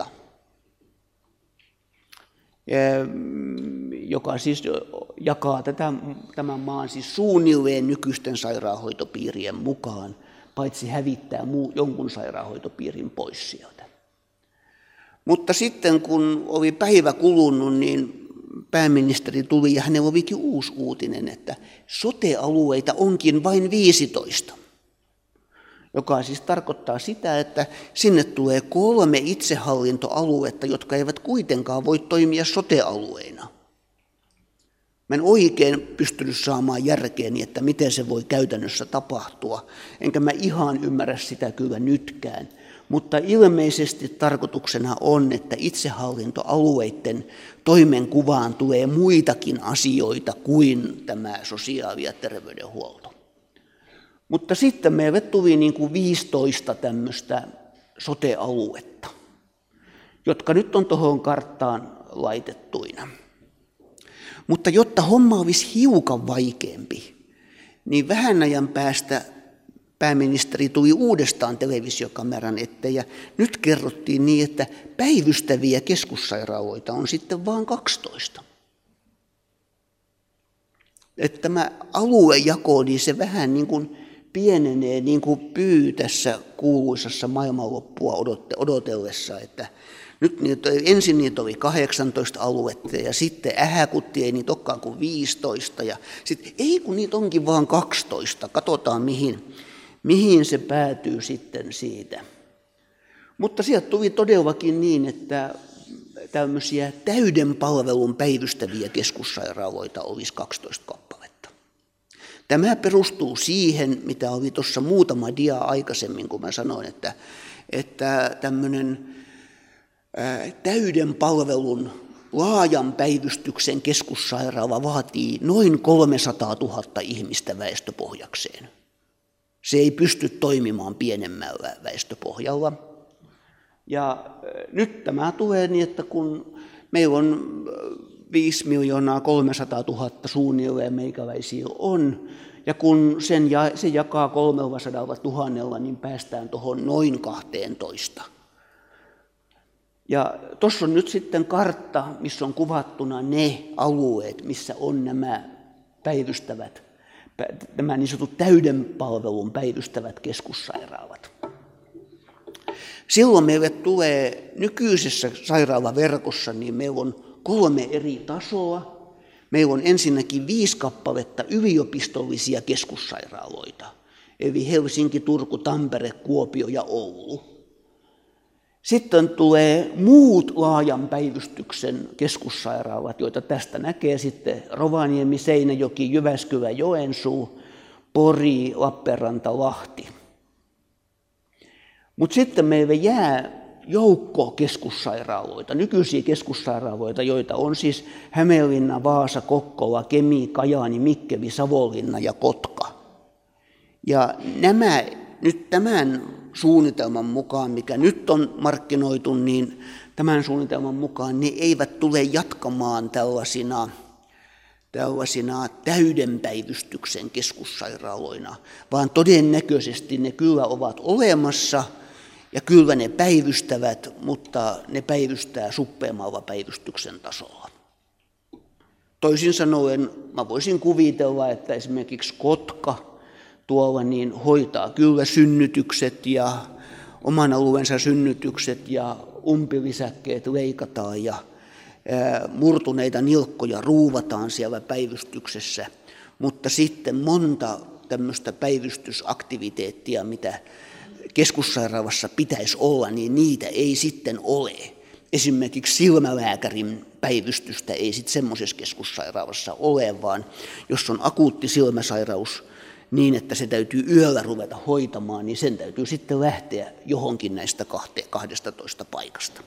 joka siis jakaa tämän maan siis suunnilleen nykyisten sairaanhoitopiirien mukaan, paitsi hävittää jonkun sairaanhoitopiirin pois sieltä. Mutta sitten kun oli päivä kulunut, niin pääministeri tuli ja hänellä olikin uusi uutinen, että sote-alueita onkin vain 15, joka siis tarkoittaa sitä, että sinne tulee 3 itsehallintoaluetta, jotka eivät kuitenkaan voi toimia sote-alueina. Mä en oikein pystynyt saamaan järkeeni, että miten se voi käytännössä tapahtua, enkä mä ihan ymmärrä sitä kyllä nytkään. Mutta ilmeisesti tarkoituksena on, että itsehallintoalueiden toimenkuvaan tulee muitakin asioita kuin tämä sosiaali- ja terveydenhuolto. Mutta sitten meille tuli 15 tämmöistä sote-aluetta, jotka nyt on tuohon karttaan laitettuina. Mutta jotta homma olisi hiukan vaikeampi, niin vähän ajan päästä pääministeri tuli uudestaan televisiokameran eteen ja nyt kerrottiin niin, että päivystäviä keskussairaaloita on sitten vain 12. Että tämä aluejako, niin se vähän niin kuin pienenee niin kuin pyy tässä kuuluisassa maailmanloppua odotellessa, että nyt ensin niitä oli 18 aluetta ja sitten ähäkutti ei niitä olekaan kuin 15 ja sitten ei kun niitä onkin vaan 12, katsotaan mihin se päätyy sitten siitä. Mutta sieltä tuli todellakin niin, että tämmöisiä täyden palvelun päivystäviä keskussairaaloita olisi 12 kappaletta. Tämä perustuu siihen, mitä oli tuossa muutama dia aikaisemmin, kun mä sanoin, että tämmöinen täyden palvelun laajan päivystyksen keskussairaala vaatii noin 300 000 ihmistä väestöpohjakseen. Se ei pysty toimimaan pienemmällä väestöpohjalla. Ja nyt tämä tulee niin, että kun meillä on 5 300 000 suunnilleen meikäläisiä on, Ja kun se jakaa 300 000, niin päästään tuohon noin 12. Ja tuossa on nyt sitten kartta, missä on kuvattuna ne alueet, missä on nämä niin sanotut täyden palvelun päivystävät keskussairaalat. Silloin meille tulee nykyisessä sairaalaverkossa, niin meillä on 3 eri tasoa. Meillä on ensinnäkin 5 kappaletta yliopistollisia keskussairaaloita, eli Helsinki, Turku, Tampere, Kuopio ja Oulu. Sitten tulee muut laajan päivystyksen keskussairaalat, joita tästä näkee sitten Rovaniemi, Seinäjoki, Jyväskylä, Joensuu, Pori, Lappeenranta, Lahti. Mutta sitten meille jää joukko keskussairaaloita, nykyisiä keskussairaaloita, joita on siis Hämeenlinna, Vaasa, Kokkola, Kemi, Kajaani, Mikkeli, Savonlinna ja Kotka. Ja nämä nyt tämän suunnitelman mukaan, mikä nyt on markkinoitu, niin tämän suunnitelman mukaan ne eivät tule jatkamaan tällaisina täyden päivystyksen keskussairaaloina, vaan todennäköisesti ne kyllä ovat olemassa ja kyllä ne päivystävät, mutta ne päivystää suppeammalla päivystyksen tasolla. Toisin sanoen mä voisin kuvitella, että esimerkiksi Kotka tuolla niin hoitaa kyllä synnytykset ja oman alueensa synnytykset ja umpilisäkkeet leikataan ja murtuneita nilkkoja ruuvataan siellä päivystyksessä, mutta sitten monta tämmöistä päivystysaktiviteettia, mitä keskussairaalassa pitäisi olla, niin niitä ei sitten ole. Esimerkiksi silmälääkärin päivystystä ei sitten semmoisessa keskussairaalassa ole, vaan jos on akuutti silmäsairaus niin, että se täytyy yöllä ruveta hoitamaan, niin sen täytyy sitten lähteä johonkin näistä 12 paikasta.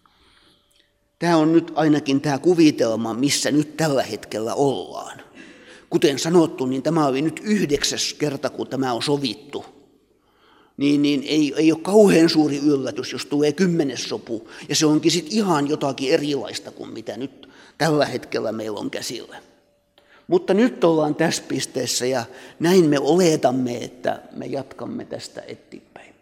Tämä on nyt ainakin tämä kuvitelma, missä nyt tällä hetkellä ollaan. Kuten sanottu, niin tämä oli nyt 9. kerta, kun tämä on sovittu. Niin ei ole kauhean suuri yllätys, jos tulee 10. sopu, ja se onkin sitten ihan jotakin erilaista kuin mitä nyt tällä hetkellä meillä on käsillä. Mutta nyt ollaan tässä pisteessä, ja näin me oletamme, että me jatkamme tästä eteenpäin.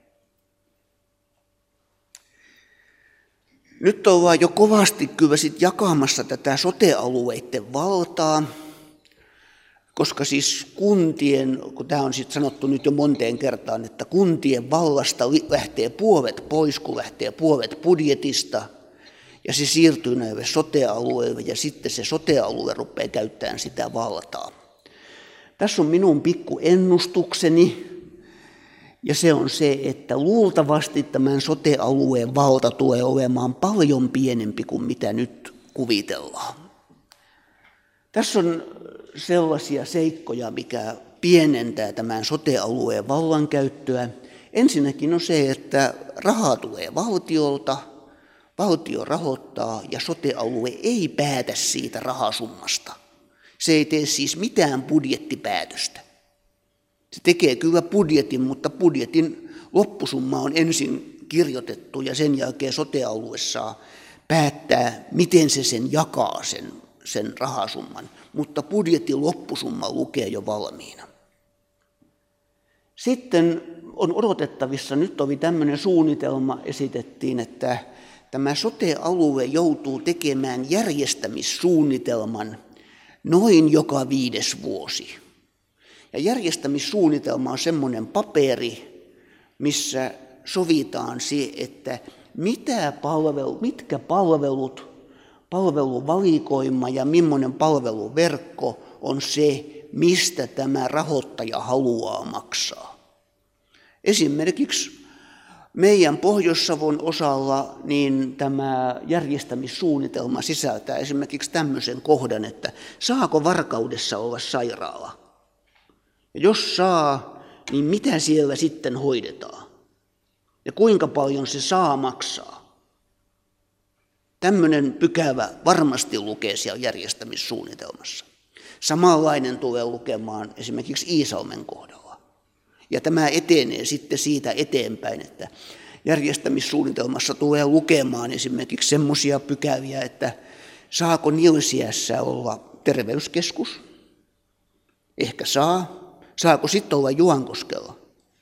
Nyt ollaan jo kovasti kyllä sit jakamassa tätä sote-alueiden valtaa, koska siis kuntien, kun tämä on sitten sanottu nyt jo monteen kertaan, että kuntien vallasta lähtee puolet pois, kun lähtee puolet budjetista, ja se siirtyy näille sote-alueille, ja sitten se sote-alue rupeaa käyttämään sitä valtaa. Tässä on minun pikku ennustukseni, ja se on se, että luultavasti tämän sote-alueen valta tulee olemaan paljon pienempi kuin mitä nyt kuvitellaan. Tässä on sellaisia seikkoja, mikä pienentää tämän sote-alueen vallankäyttöä. Ensinnäkin on se, että rahaa tulee valtiolta, valtio rahoittaa ja sote-alue ei päätä siitä rahasummasta. Se ei tee siis mitään budjettipäätöstä. Se tekee kyllä budjetin, mutta budjetin loppusumma on ensin kirjoitettu ja sen jälkeen sote-alue saa päättää, miten se sen jakaa sen rahasumman, mutta budjetin loppusumma lukee jo valmiina. Sitten on odotettavissa, nyt oli tämmöinen suunnitelma, esitettiin, että tämä sote-alue joutuu tekemään järjestämissuunnitelman noin joka 5 vuosi. Ja järjestämissuunnitelma on semmoinen paperi, missä sovitaan se, että mitkä palveluvalikoima ja millainen palveluverkko on se, mistä tämä rahoittaja haluaa maksaa. Esimerkiksi meidän Pohjois-Savon osalla niin tämä järjestämissuunnitelma sisältää esimerkiksi tämmöisen kohdan, että saako Varkaudessa olla sairaala? Ja jos saa, niin mitä siellä sitten hoidetaan? Ja kuinka paljon se saa maksaa? Tämmöinen pykälä varmasti lukee siellä järjestämissuunnitelmassa. Samanlainen tulee lukemaan esimerkiksi Iisalmen kohdalla. Ja tämä etenee sitten siitä eteenpäin, että järjestämissuunnitelmassa tulee lukemaan esimerkiksi semmoisia pykäviä, että saako Nilsiässä olla terveyskeskus? Ehkä saa. saako sitten olla Juankoskella?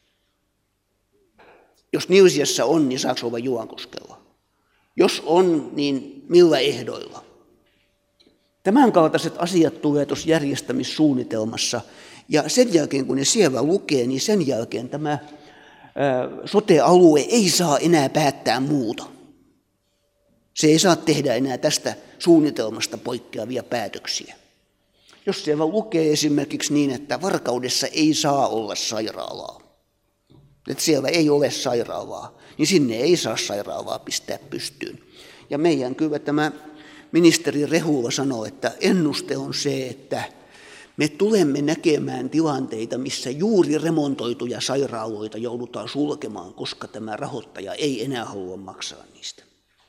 Jos Nilsiässä on, niin saako olla Juankoskella? Jos on, niin millä ehdoilla? Tämänkaltaiset asiat tulee tuossa järjestämissuunnitelmassa, ja sen jälkeen kun ne siellä lukee, niin sen jälkeen tämä sote-alue ei saa enää päättää muuta. Se ei saa tehdä enää tästä suunnitelmasta poikkeavia päätöksiä. Jos siellä lukee esimerkiksi niin, että Varkaudessa ei saa olla sairaalaa, että siellä ei ole sairaalaa, niin sinne ei saa sairaalaa pistää pystyyn. Ja meidän kyllä tämä ministeri Rehula sanoi, että ennuste on se, että me tulemme näkemään tilanteita, missä juuri remontoituja sairaaloita joudutaan sulkemaan, koska tämä rahoittaja ei enää halua maksaa niistä.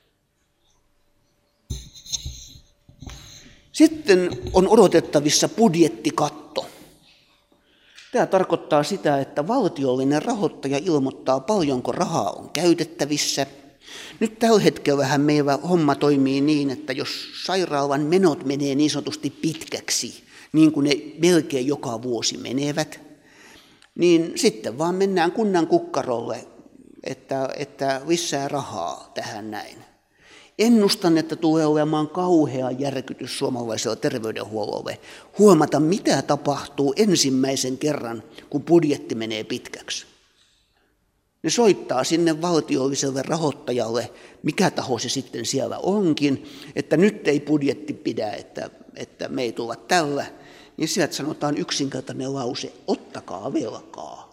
Sitten on odotettavissa budjettikatto. Tämä tarkoittaa sitä, että valtiollinen rahoittaja ilmoittaa, paljonko rahaa on käytettävissä. Nyt tällä hetkellähän meillä homma toimii niin, että jos sairaalan menot menee niin sanotusti pitkäksi, niin kuin ne melkein joka vuosi menevät, niin sitten vaan mennään kunnan kukkarolle, että lisää rahaa tähän näin. Ennustan, että tulee olemaan kauhea järkytys suomalaisella terveydenhuollolle huomata, mitä tapahtuu ensimmäisen kerran, kun budjetti menee pitkäksi. Ne soittaa sinne valtiolliselle rahoittajalle, mikä taho se sitten siellä onkin, että nyt ei budjetti pidä, että me ei tulla tällä. Niin sieltä sanotaan yksinkertainen lause, ottakaa velkaa.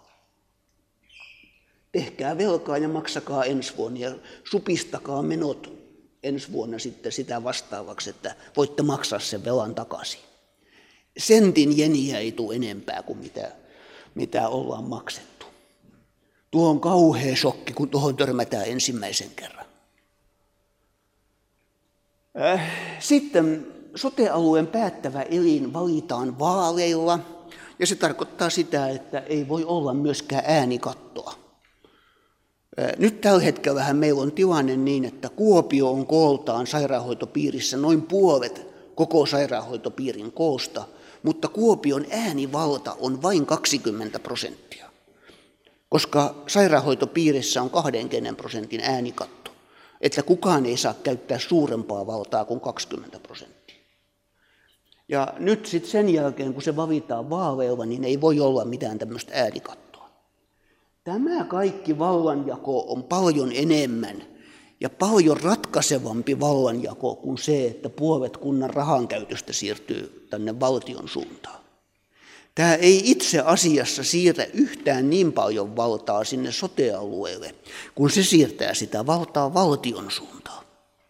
Tehkää velkaa ja maksakaa ensi vuonna ja supistakaa menot ensi vuonna sitten sitä vastaavaksi, että voitte maksaa sen velan takaisin. Sentin jeniä ei tule enempää kuin mitä ollaan maksettu. Tuo on kauhea shokki, kun tuohon törmätään ensimmäisen kerran. Sitten sote-alueen päättävä elin valitaan vaaleilla, ja se tarkoittaa sitä, että ei voi olla myöskään äänikattoa. Nyt tällä hetkellähän meillä on tilanne niin, että Kuopio on kooltaan sairaanhoitopiirissä noin puolet koko sairaanhoitopiirin koosta, mutta Kuopion äänivalta on vain 20%, koska sairaanhoitopiirissä on 20% äänikatto, että kukaan ei saa käyttää suurempaa valtaa kuin 20%. Ja nyt sitten sen jälkeen, kun se valitaan vaaleilla, niin ei voi olla mitään tämmöistä äänikattoa. Tämä kaikki vallanjako on paljon enemmän ja paljon ratkaisevampi vallanjako kuin se, että puolet kunnan rahankäytöstä siirtyy tänne valtion suuntaan. Tämä ei itse asiassa siirrä yhtään niin paljon valtaa sinne sote-alueelle, kun se siirtää sitä valtaa valtion suuntaan.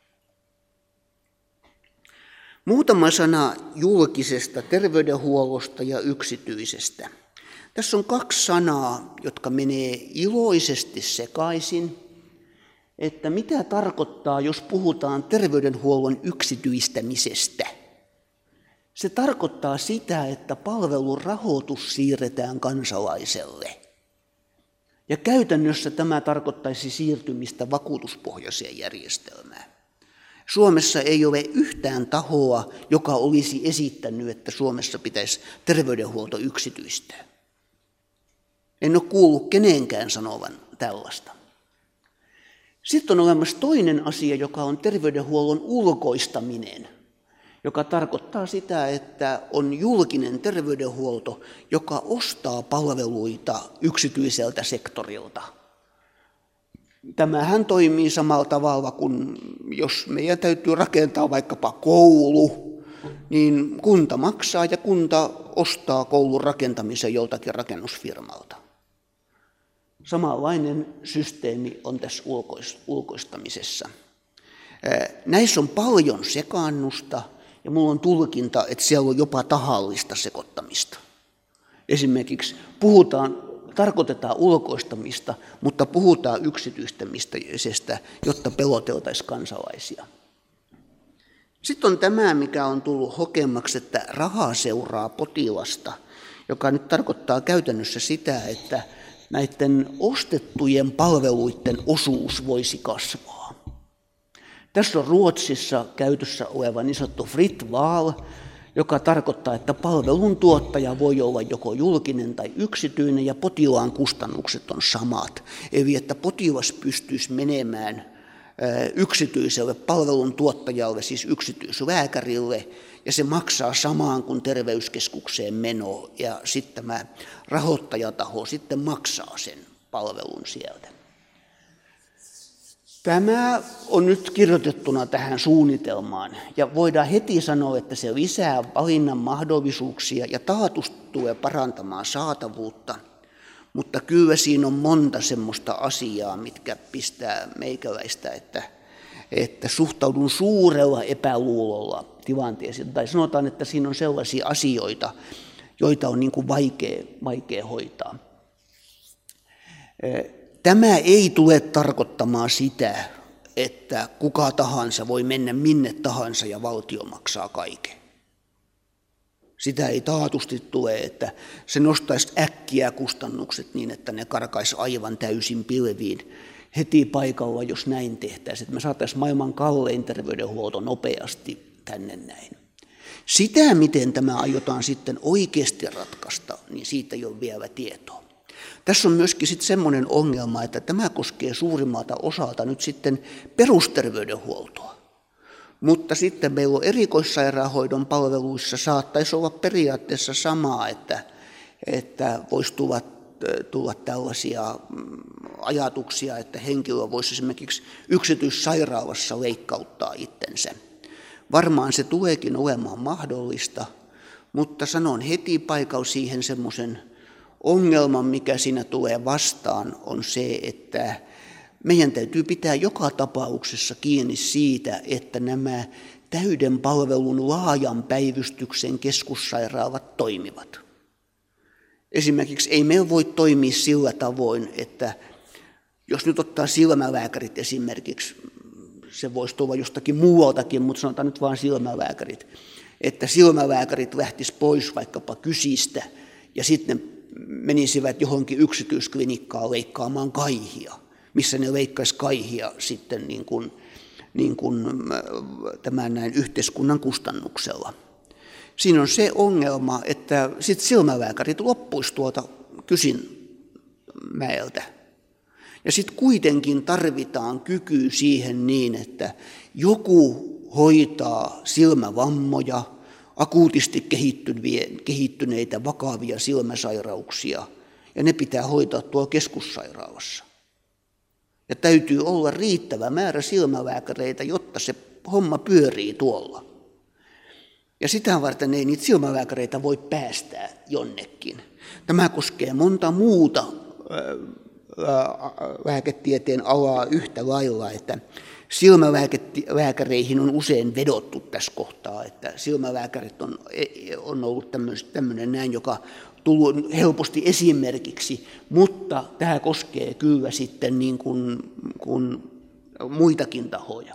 Muutama sana julkisesta terveydenhuollosta ja yksityisestä. Tässä on 2 sanaa, jotka menee iloisesti sekaisin, että mitä tarkoittaa, jos puhutaan terveydenhuollon yksityistämisestä. Se tarkoittaa sitä, että palvelun rahoitus siirretään kansalaiselle. Ja käytännössä tämä tarkoittaisi siirtymistä vakuutuspohjaiseen järjestelmään. Suomessa ei ole yhtään tahoa, joka olisi esittänyt, että Suomessa pitäisi terveydenhuolto yksityistää. En ole kuullut kenenkään sanovan tällaista. Sitten on olemassa toinen asia, joka on terveydenhuollon ulkoistaminen, joka tarkoittaa sitä, että on julkinen terveydenhuolto, joka ostaa palveluita yksityiseltä sektorilta. Tämähän toimii samalla tavalla kuin jos meidän täytyy rakentaa vaikkapa koulu, niin kunta maksaa ja kunta ostaa koulun rakentamisen joltakin rakennusfirmalta. Samanlainen systeemi on tässä ulkoistamisessa. Näissä on paljon sekaannusta ja minulla on tulkinta, että siellä on jopa tahallista sekoittamista. Esimerkiksi tarkoitetaan ulkoistamista, mutta puhutaan yksityistämisestä, jotta peloteltaisiin kansalaisia. Sitten on tämä, mikä on tullut hokemaksi, että raha seuraa potilasta, joka nyt tarkoittaa käytännössä sitä, että näiden ostettujen palveluiden osuus voisi kasvaa. Tässä on Ruotsissa käytössä oleva niin sanottu fritt val, joka tarkoittaa, että palvelun tuottaja voi olla joko julkinen tai yksityinen ja potilaan kustannukset on samat. Eli että potilas pystyisi menemään yksityiselle palvelun tuottajalle, siis yksityislääkärille, ja se maksaa samaan kuin terveyskeskukseen meno, ja sitten tämä rahoittajataho sitten maksaa sen palvelun sieltä. Tämä on nyt kirjoitettuna tähän suunnitelmaan, ja voidaan heti sanoa, että se lisää valinnan mahdollisuuksia ja taatusti tulee parantamaan saatavuutta, mutta kyllä siinä on monta semmoista asiaa, mitkä pistää meikäläistä, että suhtaudun suurella epäluulolla tilanteeseen. Tai sanotaan, että siinä on sellaisia asioita, joita on niin kuin vaikea hoitaa. Tämä ei tule tarkoittamaan sitä, että kuka tahansa voi mennä minne tahansa ja valtio maksaa kaiken. Sitä ei taatusti tule, että se nostaisi äkkiä kustannukset niin, että ne karkaisi aivan täysin pilviin heti paikalla, jos näin tehtäisiin. Että me saataisiin maailman kallein terveydenhuolto nopeasti tänne näin. Sitä, miten tämä aiotaan sitten oikeasti ratkaista, niin siitä ei ole vielä tietoa. Tässä on myöskin sitten semmoinen ongelma, että tämä koskee suurimmalta osalta nyt sitten perusterveydenhuoltoa. Mutta sitten meillä on erikoissairaanhoidon palveluissa saattaisi olla periaatteessa samaa, että voisi tulla tällaisia ajatuksia, että henkilö voisi esimerkiksi yksityissairaalassa leikkauttaa itsensä. Varmaan se tuleekin olemaan mahdollista, mutta sanon heti paikalla siihen semmoisen ongelman, mikä siinä tulee vastaan, on se, että meidän täytyy pitää joka tapauksessa kiinni siitä, että nämä täyden palvelun laajan päivystyksen keskussairaalat toimivat. Esimerkiksi ei meillä voi toimia sillä tavoin, että jos nyt ottaa silmälääkärit esimerkiksi, se voisi tulla jostakin muualtakin, mutta sanotaan nyt vain silmälääkärit, että silmälääkärit lähtis pois vaikkapa Kysistä ja sitten menisivät johonkin yksityisklinikkaan leikkaamaan kaihia, missä ne leikkaisi kaihia sitten niin kuin tämän näin yhteiskunnan kustannuksella. Siinä on se ongelma, että sitten silmälääkärit loppuisi tuolta Kysinmäeltä. Ja sitten kuitenkin tarvitaan kyky siihen niin, että joku hoitaa silmävammoja, akuutisti kehittyneitä vakavia silmäsairauksia, ja ne pitää hoitaa tuolla keskussairaalassa. Ja täytyy olla riittävä määrä silmälääkäreitä, jotta se homma pyörii tuolla. Ja sitä varten ei niitä silmälääkäreitä voi päästää jonnekin. Tämä koskee monta muuta lääketieteen alaa yhtä lailla, että silmälääkäreihin on usein vedottu tässä kohtaa, että silmälääkärit on ollut tämmöinen näin, joka tullut helposti esimerkiksi, mutta tämä koskee kyllä sitten niin kuin muitakin tahoja.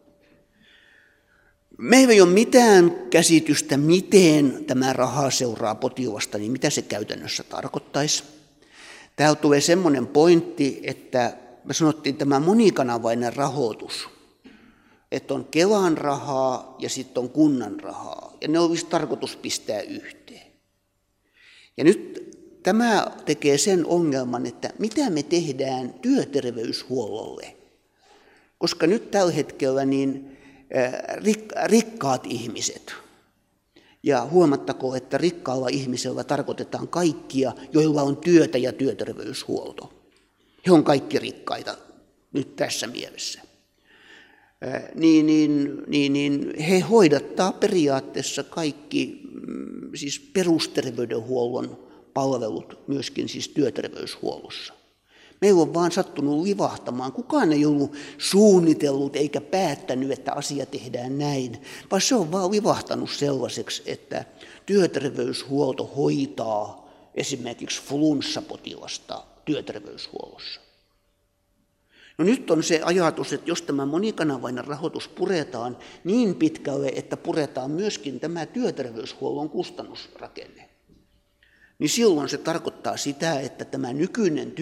Meillä ei ole mitään käsitystä, miten tämä raha seuraa potilasta, niin mitä se käytännössä tarkoittaisi. Täällä tulee semmoinen pointti, että me sanottiin tämä monikanavainen rahoitus, että on Kelan rahaa ja sitten on kunnan rahaa, ja ne olisi tarkoitus pistää yhteen. Ja nyt tämä tekee sen ongelman, että mitä me tehdään työterveyshuollolle, koska nyt tällä hetkellä niin rikkaat ihmiset, ja huomattako, että rikkaalla ihmisellä tarkoitetaan kaikkia, joilla on työtä ja työterveyshuolto. He on kaikki rikkaita nyt tässä mielessä. He hoidattaa periaatteessa kaikki siis perusterveydenhuollon palvelut myöskin siis työterveyshuollossa. Meillä on vaan sattunut livahtamaan. Kukaan ei ollut suunnitellut eikä päättänyt, että asia tehdään näin, vaan se on vaan livahtanut sellaiseksi, että työterveyshuolto hoitaa esimerkiksi flunssapotilasta työterveyshuollossa. No nyt on se ajatus, että jos tämä monikanavainen rahoitus puretaan niin pitkälle, että puretaan myöskin tämä työterveyshuollon kustannusrakenne, niin silloin se tarkoittaa sitä, että tämä nykyinen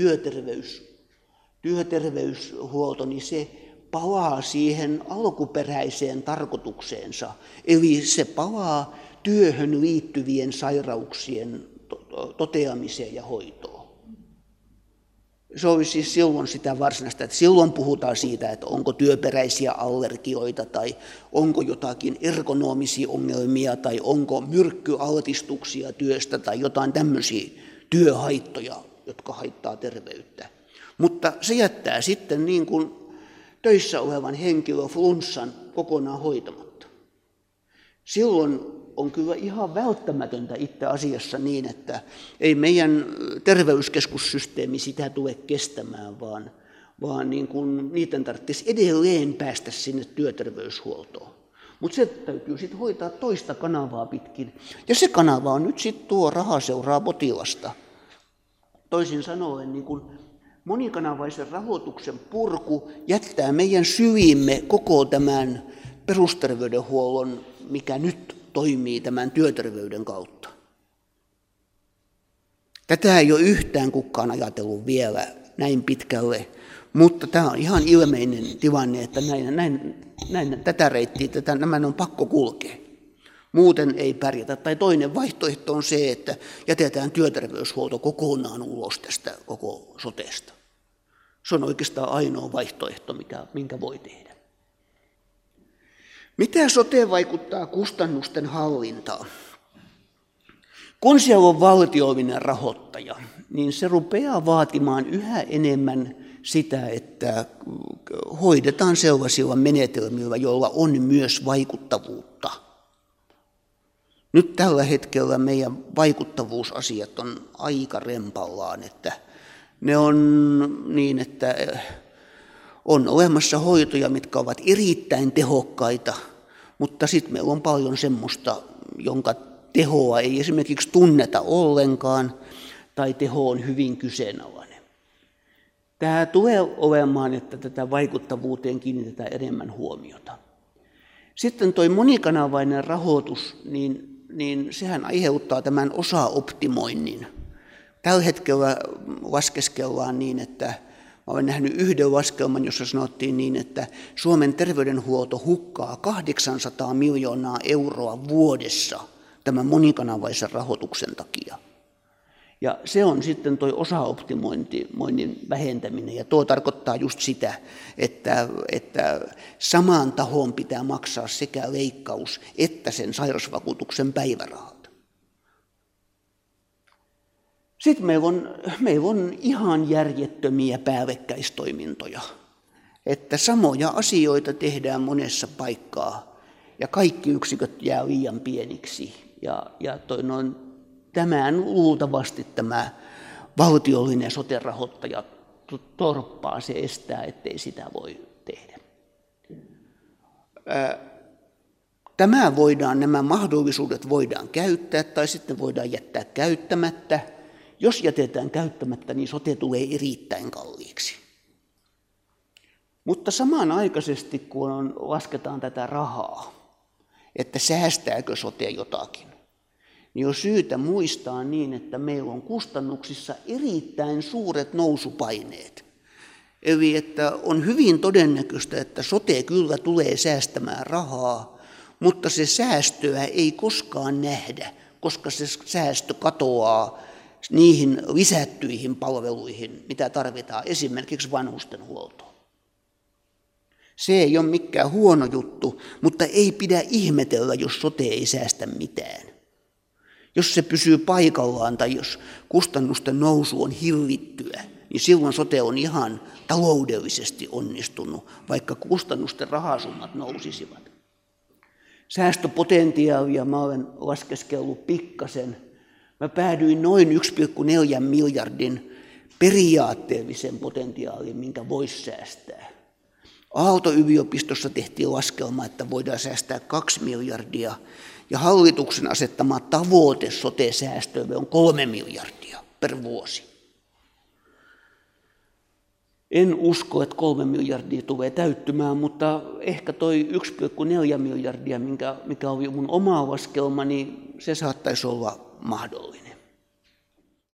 työterveyshuolto, niin se palaa siihen alkuperäiseen tarkoitukseensa. Eli se palaa työhön liittyvien sairauksien toteamiseen ja hoitoon. Se olisi siis silloin sitä varsinaista, että silloin puhutaan siitä, että onko työperäisiä allergioita tai onko jotakin ergonomisia ongelmia tai onko myrkkyaltistuksia työstä tai jotain tämmöisiä työhaittoja, jotka haittaa terveyttä. Mutta se jättää sitten niin kuin töissä olevan henkilön flunssan kokonaan hoitamatta. Silloin on kyllä ihan välttämätöntä itse asiassa niin, että ei meidän terveyskeskussysteemi sitä tule kestämään, vaan niin kuin niiden tarvitsisi edelleen päästä sinne työterveyshuoltoon. Mutta se täytyy sitten hoitaa toista kanavaa pitkin. Ja se kanava on nyt sitten tuo raha seuraa potilasta. Toisin sanoen niin kuin monikanavaisen rahoituksen purku jättää meidän syviimme koko tämän perusterveydenhuollon, mikä nyt toimii tämän työterveyden kautta. Tätä ei ole yhtään kukaan ajatellut vielä näin pitkälle, mutta tämä on ihan ilmeinen tilanne, että tätä reittiä, nämä on pakko kulkea. Muuten ei pärjätä. Tai toinen vaihtoehto on se, että jätetään työterveyshuolto kokonaan ulos tästä koko sotesta. Se on oikeastaan ainoa vaihtoehto, minkä voi tehdä. Mitä sote vaikuttaa kustannusten hallintaan? Kun siellä on valtiollinen rahoittaja, niin se rupeaa vaatimaan yhä enemmän sitä, että hoidetaan sellaisilla menetelmillä, joilla on myös vaikuttavuutta. Nyt tällä hetkellä meidän vaikuttavuusasiat on aika rempallaan, että ne on niin, että on olemassa hoitoja, mitkä ovat erittäin tehokkaita, mutta sitten meillä on paljon semmoista, jonka tehoa ei esimerkiksi tunneta ollenkaan, tai teho on hyvin kyseenalainen. Tämä tulee olemaan, että tätä vaikuttavuuteen kiinnitetään enemmän huomiota. Sitten tuo monikanavainen rahoitus, niin sehän aiheuttaa tämän osaoptimoinnin. Tällä hetkellä laskeskellaan niin, että mä olen nähnyt yhden laskelman, jossa sanottiin niin, että Suomen terveydenhuolto hukkaa 800 miljoonaa euroa vuodessa tämän monikanavaisen rahoituksen takia. Ja se on sitten tuo osaoptimoinnin vähentäminen, ja tuo tarkoittaa just sitä, että samaan tahoon pitää maksaa sekä leikkaus että sen sairausvakuutuksen päivärahat. Sitten meillä on ihan järjettömiä päällekkäistoimintoja, että samoja asioita tehdään monessa paikkaa ja kaikki yksiköt jää liian pieniksi. Tämän luultavasti tämä valtiollinen sote-rahoittaja torppaa, se estää, ettei sitä voi tehdä. Nämä mahdollisuudet voidaan käyttää tai sitten voidaan jättää käyttämättä. Jos jätetään käyttämättä, niin sote tulee erittäin kalliiksi. Mutta samanaikaisesti, kun lasketaan tätä rahaa, että säästääkö sote jotakin, niin on syytä muistaa niin, että meillä on kustannuksissa erittäin suuret nousupaineet. Eli että on hyvin todennäköistä, että sote kyllä tulee säästämään rahaa, mutta se säästöä ei koskaan nähdä, koska se säästö katoaa niihin lisättyihin palveluihin, mitä tarvitaan esimerkiksi vanhustenhuoltoon. Se ei ole mikään huono juttu, mutta ei pidä ihmetellä, jos sote ei säästä mitään. Jos se pysyy paikallaan tai jos kustannusten nousu on hillittyä, niin silloin sote on ihan taloudellisesti onnistunut, vaikka kustannusten rahasummat nousisivat. Säästöpotentiaalia mä olen laskeskellut pikkasen. Mä päädyin noin 1,4 miljardin periaatteellisen potentiaalin, minkä voisi säästää. Aalto-yliopistossa tehtiin laskelma, että voidaan säästää 2 miljardia, ja hallituksen asettama tavoite sote-säästöille on 3 miljardia per vuosi. En usko, että 3 miljardia tulee täyttymään, mutta ehkä toi 1,4 miljardia, mikä oli mun oma laskelma, niin se saattaisi olla mahdollinen.